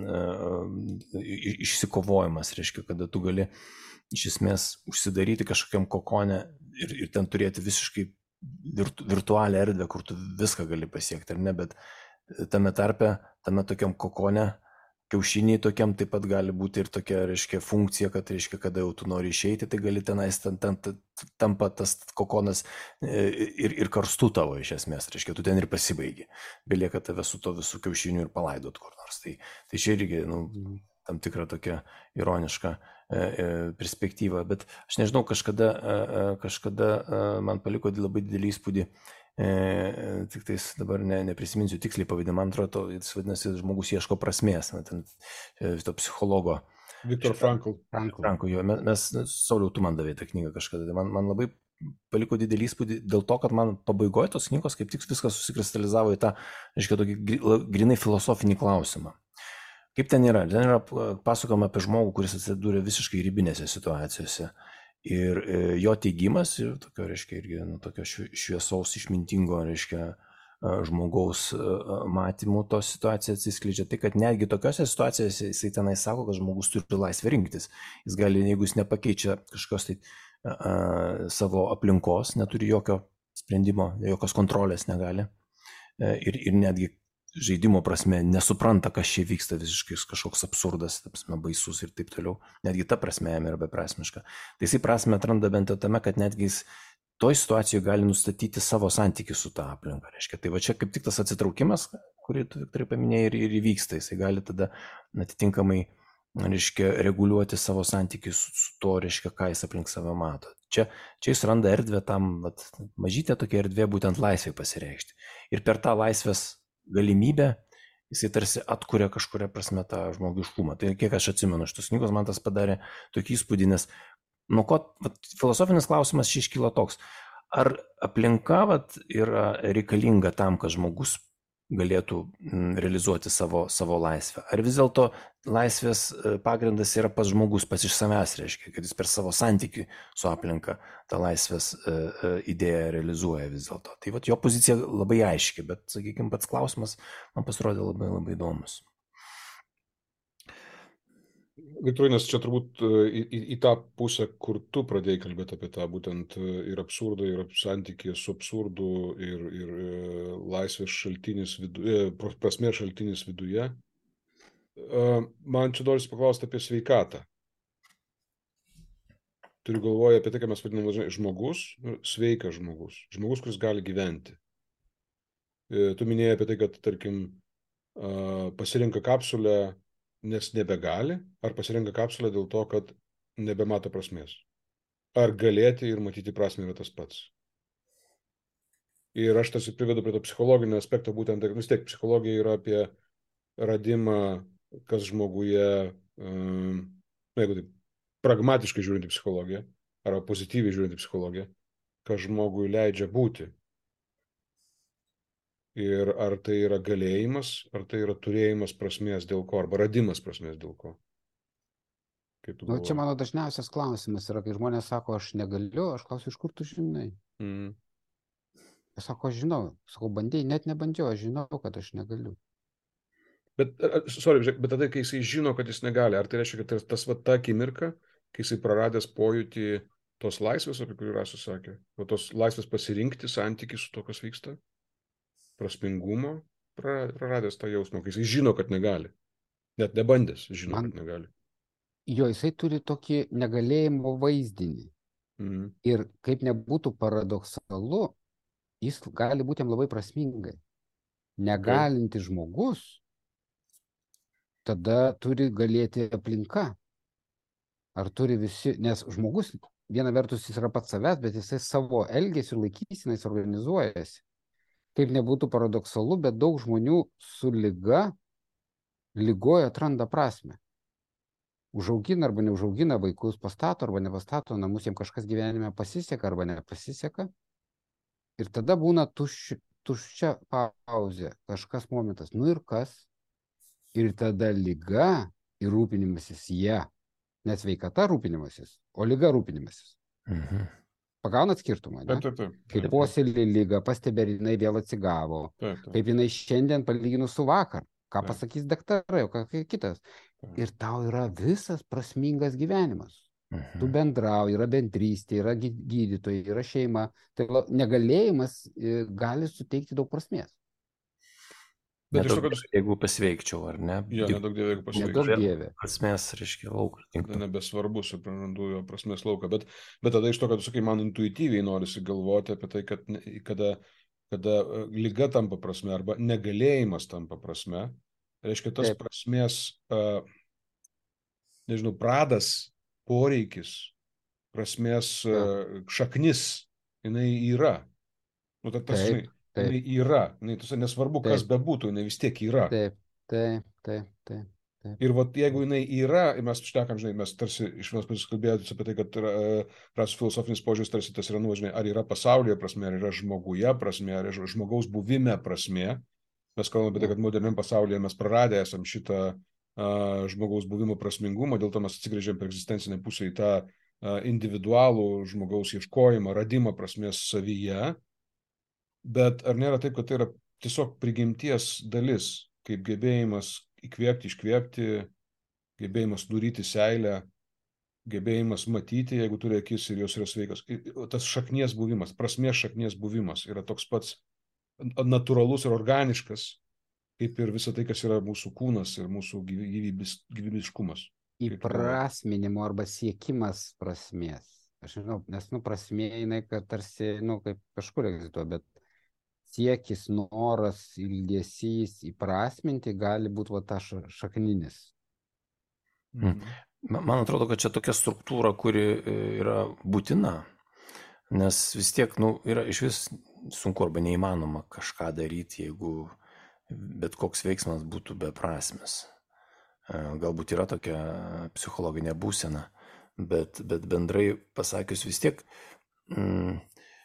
e, išsikovojimas, reiškia, kada tu gali iš esmės užsidaryti kažkokiam kokone ir, ir ten turėti visiškai virtu, virtualią erdvę, kur tu viską gali pasiekti, ar ne, bet tame tarpe, tame tokiam kokone, kiaušiniai tokiam taip pat gali būti ir tokia, reiškia, funkcija, kad, reiškia, kada jau tu nori išeiti, tai gali tenais, ten, ten, ten, tampa tas kokonas ir, ir karstu tavo iš esmės, reiškia, tu ten ir pasibaigi, belieka tave su to visų kiaušinių ir palaidot kur nors. Tai, tai čia irgi, nu, tam tikra tokia ironiška e, e, perspektyva, bet aš nežinau, kažkada, e, kažkada e, man paliko labai didelį įspūdį, e, tik tais dabar ne, neprisiminsiu tiksliai pavadinimą, man atrodo, jis vadinasi, žmogus ieško prasmės, na, ten, e, to psichologo. Viktor Frankl. Frankl, jo, mes, mes Sauliau, tu man davė tą knygą kažkada, man, man labai paliko didelį įspūdį dėl to, kad man pabaigoje tos knygos kaip tik viskas susikristalizavo į tą, reiškia, tokį grinai filosofinį klausimą. Kaip ten yra? Ten yra pasakoma apie žmogų, kuris atsidūrė visiškai ribinėse situacijose. Ir jo teigimas, ir tokio, reiškia, irgi, nu, tokio šviesaus, išmintingo, reiškia, žmogaus matymų tos situacijos atsiskleidžia. Tai, kad netgi tokiose situacijose jisai tenai sako, kad žmogus turi laisvę rinktis. Jis gali, jeigu jis nepakeičia kažkokios tai a, savo aplinkos, neturi jokio sprendimo, jokios kontrolės negali. Ir, ir netgi žaidimo prasme nesupranta, kas čia vyksta, visiškai kažkoks absurdas, tapsime, baisus ir taip toliau. Netgi ta prasme jam yra beprasmiška. Tai jisai prasme atranda bent jau tame, kad netgi jis toj situacijoje gali nustatyti savo santykį su tą aplinką. Reiškia, tai va čia kaip tik tas atsitraukimas, kurį tu, Viktorai, paminėjai, ir, ir įvyksta. Jisai gali tada atitinkamai, reiškia, reguliuoti savo santykį su, su to, reiškia, ką jis aplink save mato. Čia, čia jis randa erdvę tam, vat, mažytė tokia erdvė būtent laisvai pasireikšti. Ir per tą laisvės galimybę jisai tarsi atkuria kažkuria prasme tą žmogiškumą. Tai kiek aš atsimenu šitos knygos, man tas padarė tokį įspūdį, nes nuo ko, vat, filosofinis klausimas čia iškyla toks, ar aplinka vat, yra reikalinga tam, kad žmogus galėtų realizuoti savo, savo laisvę. Ar vis dėlto laisvės pagrindas yra pats žmogus, pats iš savęs, reiškia, kad jis per savo santykį su aplinka tą laisvės idėją realizuoja vis dėlto. Tai vat, jo pozicija labai aiški, bet, sakykime, pats klausimas man pasirodė labai labai įdomus. Viktorinas, čia turbūt į, į, į tą pusę, kur tu pradėjai kalbėti apie tą būtent ir absurdą, ir santykį su absurdu, ir, ir laisvės šaltinis viduje, prasmės šaltinis viduje. Man čia norisi paklausti apie sveikatą. Turiu galvoje apie tai, ką mes vadiname žmogus, sveikas žmogus, žmogus, kuris gali gyventi. Tu minėjai apie tai, kad, tarkim, pasirenka kapsulę, nes nebegali, ar pasirenka kapsulę dėl to, kad nebemato prasmės. Ar galėti ir matyti prasmę yra tas pats. Ir aš tas privedu prie to psichologinio aspekto, būtent, vis tiek psichologija yra apie radimą, kas žmoguje, um, jeigu taip, pragmatiškai žiūrint į psichologiją, arba pozityviai žiūrint į psichologiją, kas žmogui leidžia būti. Ir ar tai yra galėjimas, ar tai yra turėjimas prasmės dėl ko, arba radimas prasmės dėl ko. Nu, čia mano dažniausias klausimas yra, kai žmonės sako, aš negaliu, aš klausiu, iš kur tu žinai. Mm. Aš sako, aš žinau, sakau, bandėjai, net nebandžiau, aš žinau, kad aš negaliu. Bet, sorry, bet tada, kai jisai žino, kad jis negali, ar tai reiškia, kad tas, tas va, ta akimirka, kai jisai praradęs pojūtį tos laisvės, apie kurį Rasas sakė, o tos laisvės pasirinkti santykį su to, kas vyksta, prasmingumo, praradęs tą jausmą, kai jisai žino, kad negali. Net nebandęs, žino, Man... kad negali. Jo, jisai turi tokį negalėjimo vaizdinį. Mhm. Ir kaip nebūtų paradoksalu, jis gali būti jam labai prasmingai. Negalinti Taip. žmogus tada turi galėti aplinka. Ar turi visi, nes žmogus, viena vertus jis yra pats savęs, bet jisai savo elgesį ir laikysinais organizuojasi. Kaip nebūtų paradoksalu, bet daug žmonių su liga, ligoje atranda prasmę. Užaugina arba neužaugina vaikus, pastato arba nepastato namus, jiems kažkas gyvenime pasiseka arba nepasiseka. Ir tada būna tuščia, tuščia pauzė, kažkas momentas. Nu ir kas? Ir tada liga ir rūpinimasis jie. Ne sveikata rūpinimasis, o liga rūpinimasis. Mhm. Pagaunat skirtumą, ne? Taip, taip, taip. Kaip puoselė lygą, pastebė, jinai vėl atsigavo. Taip, taip. Kaip jinai šiandien palyginus su vakar. Ką Taip. pasakys daktarai, o ką kitas. Taip. Ir tau yra visas prasmingas gyvenimas. Mhm. Tu bendrauji, yra bendrystė, yra gydytojai, yra šeima. Tai negalėjimas gali suteikti daug prasmės. Bet Nedaug, iš to, kad... jeigu pasveikčiau, ar ne? Jo, nedaug dievė, jeigu pasveikčiau. Nedaug dievė. Prasmės, reiškia, lauką. Tada nebesvarbus ir prarandu jo prasmės lauką. Bet, bet tada iš to, kad tu sakai, man intuityviai norisi galvoti apie tai, kad kada, kada liga tampa prasme arba negalėjimas tampa prasme, reiškia tas Taip. prasmės, uh, nežinau, pradas, poreikis, prasmės uh, šaknis, jinai yra. Nu, ta, tas, žinai, jinai yra. Jinai, tas, nesvarbu, taip. kas bebūtų, jinai vis tiek yra. Taip, taip, taip, taip. taip. Ir vat, jeigu jinai yra, mes šnekam, žinai, mes tarsi iš vienos pusės kalbėjome apie tai, kad rasų filosofinis požiūris tarsi tas yra, nu, žinai, ar yra pasaulyje prasmė, ar yra žmoguje prasmė, ar yra žmogaus buvime prasmė. Mes kalbame apie tai, kad moderniam pasaulyje mes praradę esam šitą uh, žmogaus buvimo prasmingumą, dėl to mes atsigrėžėm per egzistencinę pusę į tą uh, individualų žmogaus ieškojimą, radimą prasmės savyje. Bet ar nėra taip, kad tai yra tiesiog prigimties dalis, kaip gebėjimas įkvėpti, iškvėpti, gebėjimas nuryti seilę, gebėjimas matyti, jeigu turi akis ir jos yra sveikas. Tas šaknies buvimas, prasmės šaknies buvimas yra toks pats natūralus ir organiškas, kaip ir visa tai, kas yra mūsų kūnas ir mūsų gyvybis, gyvybiškumas. Įprasminimo arba siekimas prasmės. Aš žinau, nes, nu, prasmė, jinai, kad tarsi, nu, kaip kažkur egzistuoja, bet siekis, noras, ilgesys įprasminti gali būti va ta šakninis. Mhm. Man atrodo, kad čia tokia struktūra, kuri yra būtina, nes vis tiek, nu, yra iš vis sunku arba neįmanoma kažką daryti, jeigu bet koks veiksmas būtų beprasmis. Galbūt yra tokia psichologinė būsena, bet, bet bendrai pasakius vis tiek, mm,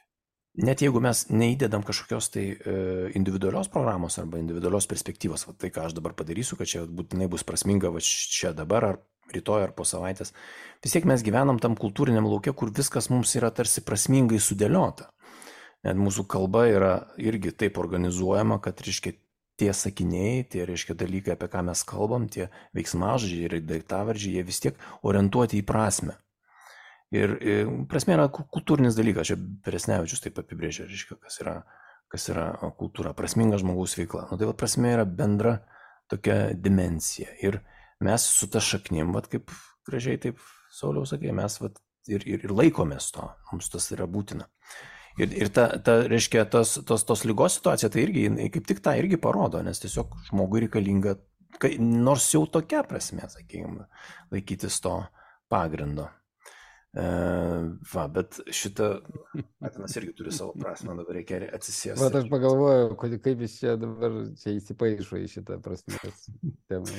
net jeigu mes neįdedam kažkokios tai individualios programos arba individualios perspektyvos, va, tai ką aš dabar padarysiu, kad čia būtinai bus prasminga va, čia dabar ar rytoj ar po savaitės, vis tiek mes gyvenam tam kultūriniam lauke, kur viskas mums yra tarsi prasmingai sudėliota. Net mūsų kalba yra irgi taip organizuojama, kad, reiškia, tie sakiniai, tie, reiškia, dalykai, apie ką mes kalbam, tie veiksmažodžiai ir daiktavardžiai, jie vis tiek orientuoti į prasmę. Ir, ir prasmė yra kultūrinis dalykas, čia Beresnevičius taip apibrėžia, reiškia, kas yra, kas yra kultūra, prasminga žmogaus veikla. Nu, tai va, prasmė yra bendra tokia dimensija. Ir mes su ta šaknim, vat, kaip gražiai taip Sauliau sakė, mes vat, ir, ir, ir laikomės to, mums tas yra būtina. Ir, ir ta, ta, reiškia, tos, tos, tos lygos situacija, tai irgi, kaip tik tą irgi parodo, nes tiesiog žmogui reikalinga, kai, nors jau tokia prasme, sakykime, laikytis to pagrindo. E, va, bet šitą, Atinas irgi turi savo prasme, dabar reikia atsisėsti. Vat aš pagalvoju, kaip jis čia dabar čia įsipaišo į šitą prasmės temą.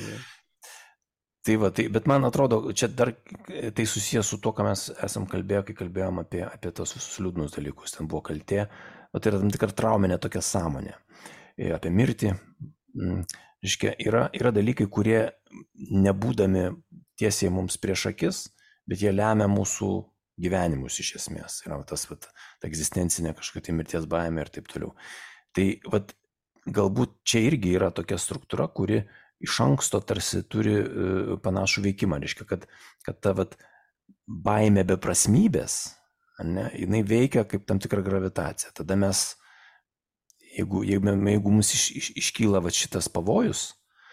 Tai va, tai, bet man atrodo, čia dar tai susijęs su to, ką mes esam kalbėję, kai kalbėjom apie, apie tos visus liūdnus dalykus. Ten buvo kaltė, o tai yra tam tikra trauminė tokia sąmonė. Apie mirtį. Reiškia, yra, yra dalykai, kurie nebūdami tiesiai mums prieš akis, bet jie lemia mūsų gyvenimus iš esmės. Yra tas vat, ta egzistencinė kažkokia mirties baimė ir taip toliau. Tai vat, galbūt čia irgi yra tokia struktūra, kuri iš anksto tarsi turi uh, panašų veikimą. Reiškia, kad, kad ta vat, baimė beprasmybės, ne, jinai veikia kaip tam tikra gravitacija. Tada mes, jeigu, jeigu, jeigu mums iš, iš, iškyla vat, šitas pavojus,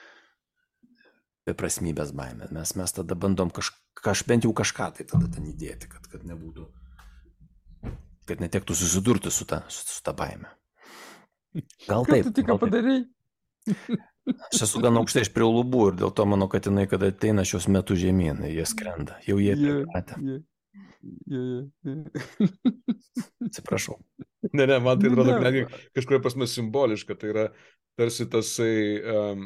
beprasmybės baimė, mes, mes tada bandom kaž, kaž, bent jau kažką tai tada ten įdėti, kad, kad nebūtų, kad netektų susidurti su ta, su, su ta baime. Gal taip. Ką tu tik padarai? Aš esu gan aukštai iš prie lubų ir dėl to mano katinai, kada ateina šios metų žemyn, jie skrenda. Jau jie pripratę. Yeah, yeah, yeah. Atsiprašau. Ne, ne, man tai atrodo, netgi kažkuria prasme simboliška. Tai yra tarsi tasai um,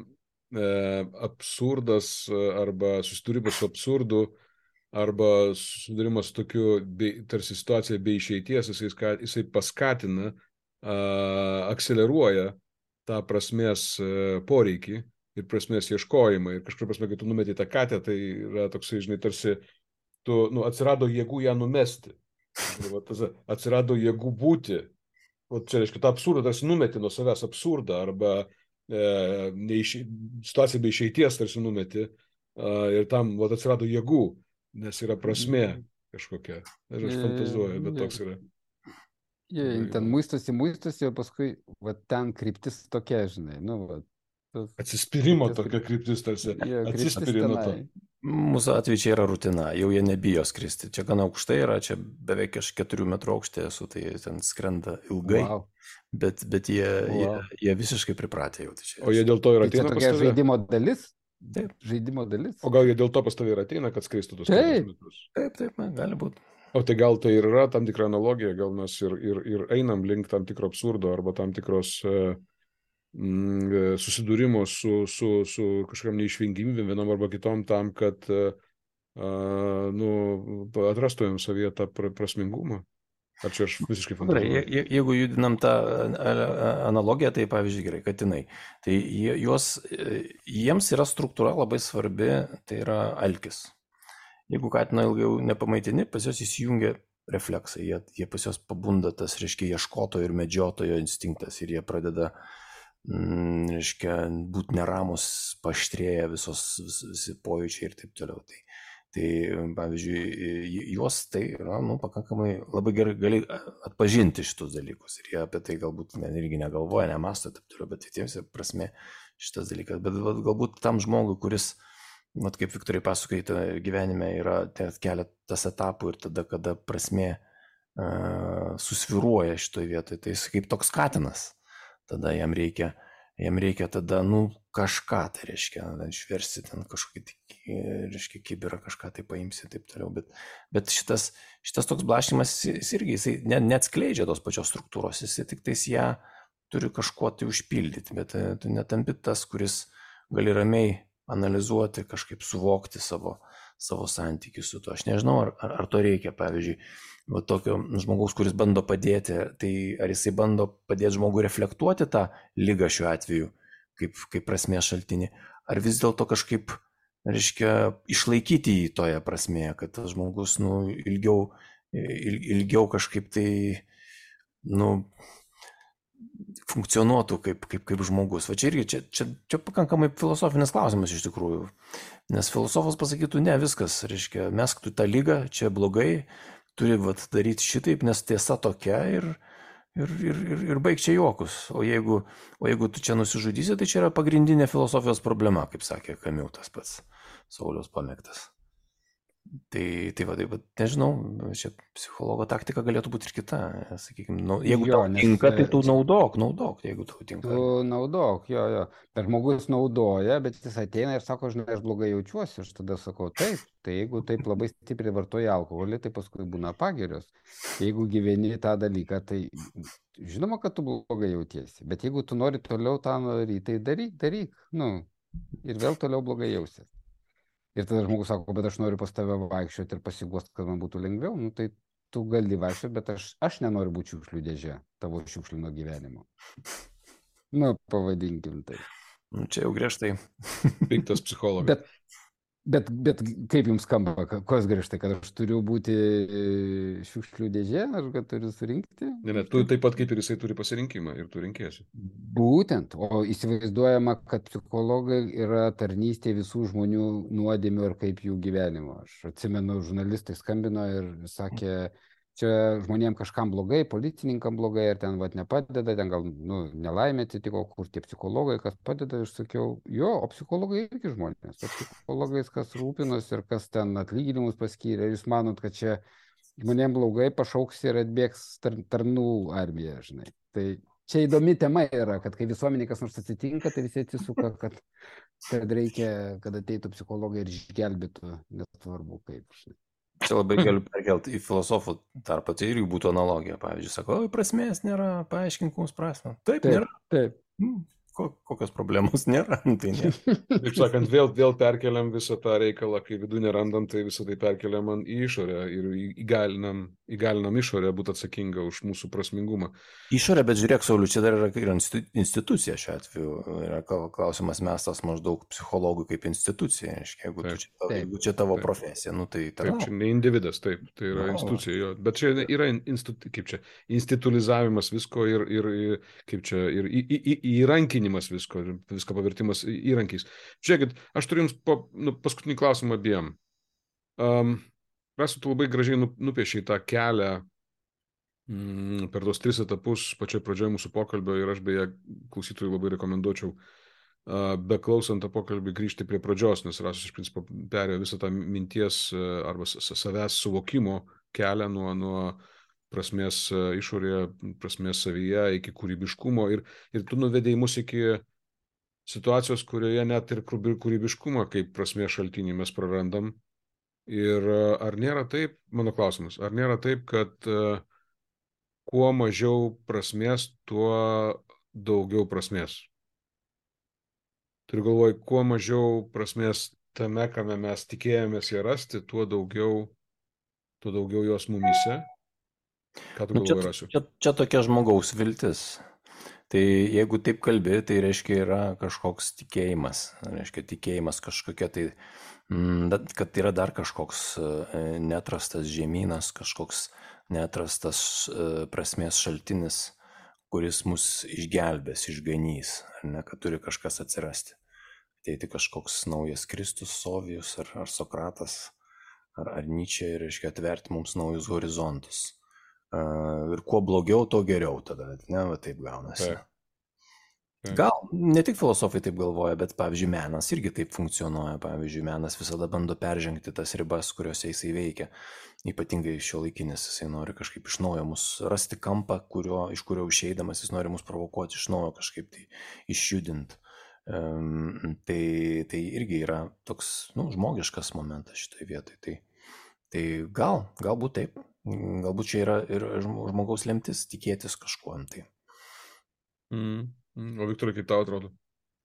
absurdas arba susidūrimas su absurdu arba susidūrimas su tokiu be, tarsi situacija be išeities, jisai, ska, jisai paskatina, uh, akceleruoja tą prasmės poreikį ir prasmės ieškojimą. Ir kažkur prasme, kai tu numeti tą katę, tai yra toksai, žinai, tarsi tu, nu, atsirado jėgų ją numesti. Ir, va, tas, atsirado jėgų būti. O čia, reiškia, tą absurdą tarsi numeti nuo savęs absurdą arba e, neiš, situacija be išeities tarsi numeti e, ir tam va, atsirado jėgų, nes yra prasmė kažkokia. Aš, aš fantazuoju, bet toks yra. Jie, ten muistosi, muistosi, o paskui va, ten kryptis tokia, žinai. Nu, va, tas, atsispyrimo tas, tokia kryptis tarsi. jie, Atsispyri nuo to. Mūsų atveju čia yra rutina, jau jie nebijo skristi. Čia gana aukštai yra, čia beveik aš keturių metrų aukštė esu, tai ten skrenda ilgai, wow. bet, bet jie, Wow. jie, jie visiškai pripratę jau. Tai čia, O jie dėl to ir Tai čia ateina pas tokia tave? žaidimo dalis? Taip. Žaidimo dalis? O gal jie dėl to pas tave ir ateina, kad skristų tus Taip. keturis metrus? taip, taip, man gali būti. O tai gal tai ir yra tam tikra analogija, gal mes ir, ir, ir einam link tam tikro absurdo arba tam tikros uh, mm, susidūrimo su, su, su kažkokiam neišvengimybėm vienom arba kitom tam, kad uh, nu, atrastumėm savyje tą prasmingumą. Ar čia aš visiškai Gerai, fantazuoju? je- jeigu judinam tą analogiją, tai pavyzdžiui, gerai, katinai. Tai jie- juos, jiems yra struktūra labai svarbi, tai yra alkis. Jeigu katiną ilgiau nepamaitini, pas juos įsijungia refleksai, jie, jie pas juos pabunda tas, reiškia, ieškotojo ir medžiotojo instinktas ir jie pradeda, mm, reiškia, būti neramus, paštrėja visos, vis, visi pojūčiai ir taip toliau. Tai, tai pavyzdžiui, juos tai yra, nu, pakankamai labai gerai gali atpažinti šitus dalykus ir jie apie tai galbūt ne, irgi negalvoja, nemasto ir taip toliau, bet tiems prasme šitas dalykas. Bet vat, galbūt tam žmogui, kuris, mat, kaip Viktorai pasakoji, ta gyvenime yra keletas etapų ir tada, kada prasmė uh, susviruoja šitoje vietoje, tai jis kaip toks katinas. Tada jam reikia, jam reikia tada, nu, kažką, tai reiškia, išversi ten kažkokį, reiškia, kibirą, kažką tai paimsi ir taip toliau. Bet, bet šitas, šitas toks blaškymas, jis irgi, jis ne, neatskleidžia tos pačios struktūros, jis tik tais ją turi kažkuo tai užpildyti, bet tu netampi tas, kuris gali ramiai analizuoti, kažkaip suvokti savo, savo santykius su to. Aš nežinau, ar, ar, ar to reikia, pavyzdžiui, va, tokio žmogaus, kuris bando padėti, tai ar jisai bando padėti žmogui reflektuoti tą ligą šiuo atveju, kaip, kaip prasmės šaltinį, ar vis dėlto kažkaip, reiškia, išlaikyti jį toje prasmėje, kad tas žmogus, nu, ilgiau, il, ilgiau kažkaip tai, nu, funkcionuotų kaip, kaip, kaip žmogus. Va čia irgi, čia, čia, čia pakankamai filosofinis klausimas iš tikrųjų. Nes filosofas pasakytų, ne, viskas, reiškia, mesk tu tą lygą, čia blogai, turi vat, daryti šitaip, nes tiesa tokia ir, ir, ir, ir, ir baig čia juokus. O jeigu, o jeigu tu čia nusižudysi, tai čia yra pagrindinė filosofijos problema, kaip sakė Kamiu tas pats Sauliaus pamėgtas. Tai, tai va, tai va, nežinau, čia psichologo taktika galėtų būti ir kita, sakykime, nu, jeigu Jo, tau nes, tinka, tai tu čia- naudok, naudok, jeigu tau tinka. Tu naudok, jo, jo. Bet žmogus naudoja, bet jis ateina ir sako, žinai, aš blogai jaučiuosi. Aš tada sakau, taip, tai jeigu taip labai stipriai vartoji alkoholį, tai paskui būna pagirios. Jeigu gyveni tą dalyką, tai žinoma, kad tu blogai jautiesi. Bet jeigu tu nori toliau tą daryti, tai daryk, daryk. Nu, ir vėl toliau blogai jausies. Ir tada žmogus sako, bet aš noriu pas tave vaikščioti ir pasiguosti, kad man būtų lengviau. Nu, tai tu gali vaikščioti, bet aš, aš nenoriu būti šiukšlių dėžė tavo šiukšlino gyvenimo. Nu, pavadinkim tai. Nu, čia jau griežtai. Piktas psichologas. Bet, bet, bet kaip jums skamba, ka- kas griežtai, kad aš turiu būti e, šiukšlių dėžė, ar kad turiu surinkti? Ne, ne, tu taip pat kaip ir jisai turi pasirinkimą ir tu rinkėsi. Būtent, o įsivaizduojama, kad psichologai yra tarnystė visų žmonių nuodėmių ir kaip jų gyvenimo. Aš atsimenu, žurnalistai skambino ir sakė, čia žmonėms kažkam blogai, policininkam blogai, ir ten vat nepadeda, ten gal nu, nelaimė atsitiko, kur tie psichologai, kas padeda, aš sakiau, jo, o psichologai irgi žmonės, o psichologais kas rūpinosi ir kas ten atlyginimus paskyrė, jūs manot, kad čia žmonėms blogai pašauks ir atbėgs tar, tarnų armija, žinai. Tai čia įdomi tema yra, kad kai visuomenė kas nors atsitinka, tai visi atsisuka, kad, kad reikia, kad ateitų psichologai ir išgelbėtų, nesvarbu kaip, žinai. Čia labai galiu perkelti į filosofų tarpą, tai irgi būtų analogija. Pavyzdžiui, sako, oi, prasmės nėra, paaiškink mums prasmę. Taip, Taip, nėra. taip. Hmm, ko, kokios problemos nėra, Nu, tai nėra. Taip sakant, vėl, vėl perkeliam visą tą reikalą, kai vidų nerandam, tai visą tai perkeliam ant- į išorę ir į- įgalinam, įgalinam išorę būti atsakinga už mūsų prasmingumą. Išorė, bet žiūrėk, Sauliu, čia dar yra ir institu- institucija šiuo atveju. Yra kla- klausimas mestas maždaug psichologui kaip institucija. Reiškia, jeigu, tu Taip. čia, tavo- Taip. jeigu čia tavo Taip. profesija, nu tai Taip, tada. čia ne individas, taip, tai yra No. institucija, jo. Bet čia yra institu, kaip čia, institulizavimas visko ir, ir, ir kaip čia, ir į, į, į, įrankinimas visko, ir visko pavertimas į- įrankiais. Žiūrėkit, aš turiu jums po, nu, paskutinį klausimą abiem. Um, mes tu labai gražiai nu, nupiešei tą kelią mm, per tos tris etapus pačioj pradžioje mūsų pokalbio ir aš beje klausytojui labai rekomenduočiau uh, beklausant tą pokalbį grįžti prie pradžios, nes Rasus iš principo perėjo visą tą minties uh, arba s- s- savęs suvokimo kelią nuo, nuo prasmės uh, išorėje, prasmės savyje iki kūrybiškumo ir, ir tu nuvedei mus iki situacijos, kurioje net ir kūrybi- kūrybiškumą kaip prasmės šaltinį mes prarandam. Ir uh, ar nėra taip, mano klausimas, ar nėra taip, kad uh, kuo mažiau prasmės, tuo daugiau prasmės? Turiu galvoj, kuo mažiau prasmės tame, kame mes tikėjomės ją rasti, tuo daugiau, tuo daugiau jos mumise. Ką tu Nu, čia, galvoji, Rasiu? čia, čia tokia žmogaus viltis. Tai jeigu taip kalbė, tai reiškia yra kažkoks tikėjimas. Reiškia tikėjimas kažkokia tai, mm, dat- kad yra dar kažkoks e, neatrastas žemynas, kažkoks neatrastas e, prasmės šaltinis, kuris mus išgelbės, išganys, ar ne, kad turi kažkas atsirasti. Ateiti kažkoks naujas Kristus, Sovijus ar, ar Sokratas, ar, ar Nyčė, ir reiškia atverti mums naujus horizontus. Uh, ir kuo blogiau, to geriau tada, ne, va taip gaunasi. Taip. Taip. Gal ne tik filosofai taip galvoja, bet pavyzdžiui menas irgi taip funkcionuoja. Pavyzdžiui, menas visada bando peržengti tas ribas, kuriuose jisai veikia. Ypatingai šiuolaikinis, jisai nori kažkaip iš naujo mus rasti kampą, kurio, iš kurio išeidamas jis nori mus provokuoti iš naujo, kažkaip tai išjudinti. Um, tai, tai irgi yra toks, nu, žmogiškas momentas šitoje vietoje. Tai, tai gal, galbūt taip. Galbūt čia yra ir žmo- žmogaus lemtis tikėtis kažkuo. Tai. Mm. Mm. O Viktorai, kaip tau atrodo?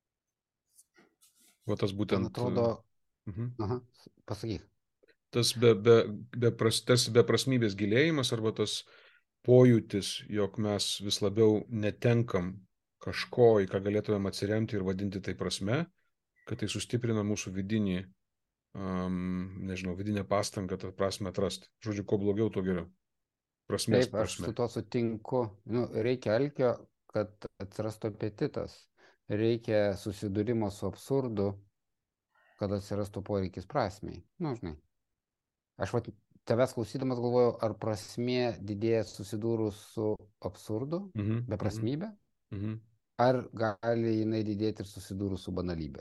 O tas Man būtent... atrodo, Mhm. aha, pasakyk. Tas be, be, be, pras, tas beprasmybės gilėjimas arba tas pojūtis, jog mes vis labiau netenkam kažko, į ką galėtumėm atsiremti ir vadinti tai prasme, kad tai sustiprina mūsų vidinį, um, nežinau, vidinę pastangą tą prasme atrasti. Žodžiu, kuo blogiau, tuo geriau. Prasmės Taip, aš prasme. su to sutinku. Nu, reikia alkio, kad atsirastų apetitas. Reikia susidūrimo su absurdu, kad atsirastų poreikis prasmei. Nu, žinai. Aš vat, tavęs klausydamas galvoju, ar prasmė didėja susidūrus su absurdu, Mhm, beprasmybė, mhm. ar gali jinai didėti ir susidūrus su banalybė.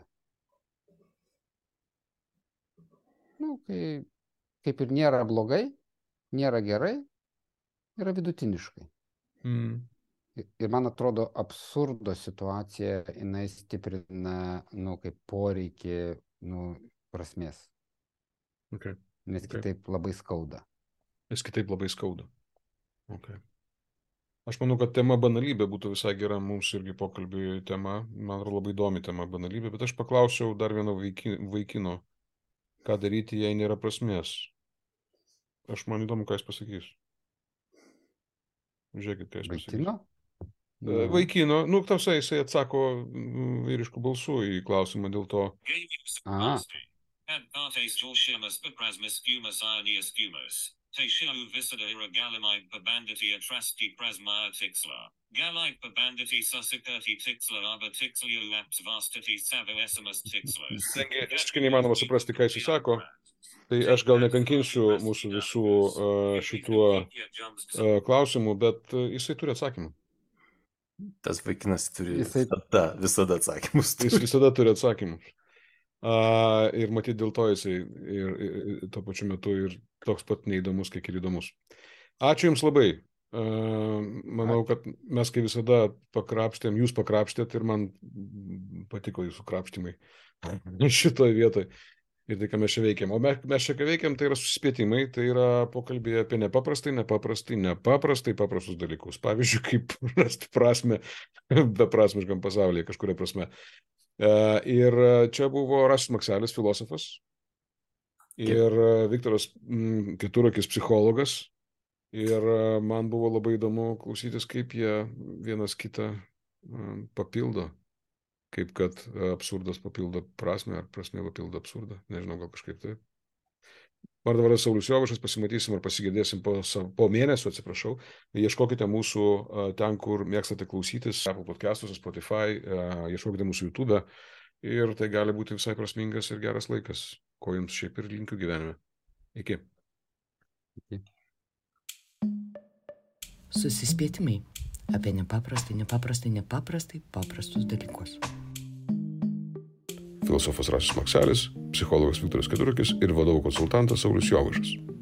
Nu, kai, kaip ir nėra blogai, nėra gerai, yra vidutiniškai. Mm. Ir- Ir man atrodo, absurdo situacija, jinai stiprina, nu, kaip poreikį, nu, prasmės. Okay. Nes Okay. kitaip labai skauda. Nes kitaip labai skauda. Okay. Aš manau, kad tema banalybė būtų visai gera mums irgi pokalbiui tema. Man yra labai įdomi tema banalybė, bet aš paklausiau dar vieno vaiki, vaikino, ką daryti, jei nėra prasmės. Aš man įdomu, ką jis pasakys. Žiūrėkit, ką jis pasakys. Vaikino? E, Vaikino, nu, tausai, jisai atsako mm, vyriškų balsų į klausimą dėl to. Aha. Ad partes Joršiamas paprasmas scumas ionias scumas. Tešiau visada ira galimai pabanditi atrasti prasma tixla. Galai pabanditi susikurti tixla arba tixlio laps vastiti savo esamas tixlas. Taigi, visiškai neįmanoma suprasti, ką jis sako. Tai aš gal nekankinsiu mūsų visų uh, šituo uh, klausimu, bet uh, jisai turi atsakymą. Tas vaikinas turi Jisai- visada, visada atsakymus. Jis turi. visada turi atsakymus. Uh, ir matyti dėl to jisai ir, ir, ir tuo pačiu metu ir toks pat neįdomus, kiek ir įdomus. Ačiū Jums labai. Uh, manau, kad mes kai visada pakrapštėm, Jūs pakrapštėt ir man patiko Jūsų krapštimai šitoje vietoje. Ir tai, ką mes čia veikiam. O mes, mes čia ką veikiam, tai yra suspėtimai, tai yra pokalbė apie nepaprastai, nepaprastai, nepaprastai paprastus dalykus. Pavyzdžiui, kaip rasti prasme beprasmiškam pasaulyje kažkuria prasme. E, ir čia buvo Rasis Makselis, filosofas, ir Viktoras mm, Keturakis, psichologas. Ir e, man buvo labai įdomu klausytis, kaip jie vienas kitą mm, papildo. Kaip kad absurdas papildo prasmę, ar prasmė papildo absurdą. Nežinau, gal kažkaip taip. Mano vardas Saulius Jovaišas, pasimatysim ar pasigirdėsim po, sav- po mėnesio, atsiprašau. Ieškokite mūsų a, ten, kur mėgstate klausytis, Apple podcastus, Spotify, a, ieškokite mūsų YouTube ir tai gali būti visai prasmingas ir geras laikas, ko jums šiaip ir linkiu gyvenime. Iki. Susispėtimai apie nepaprastai, nepaprastai, nepaprastai paprastus dalykus. Filosofas Rasis Makselis, psichologas Viktoras Keturakis ir vadovų konsultantas Saulius Jovaišas.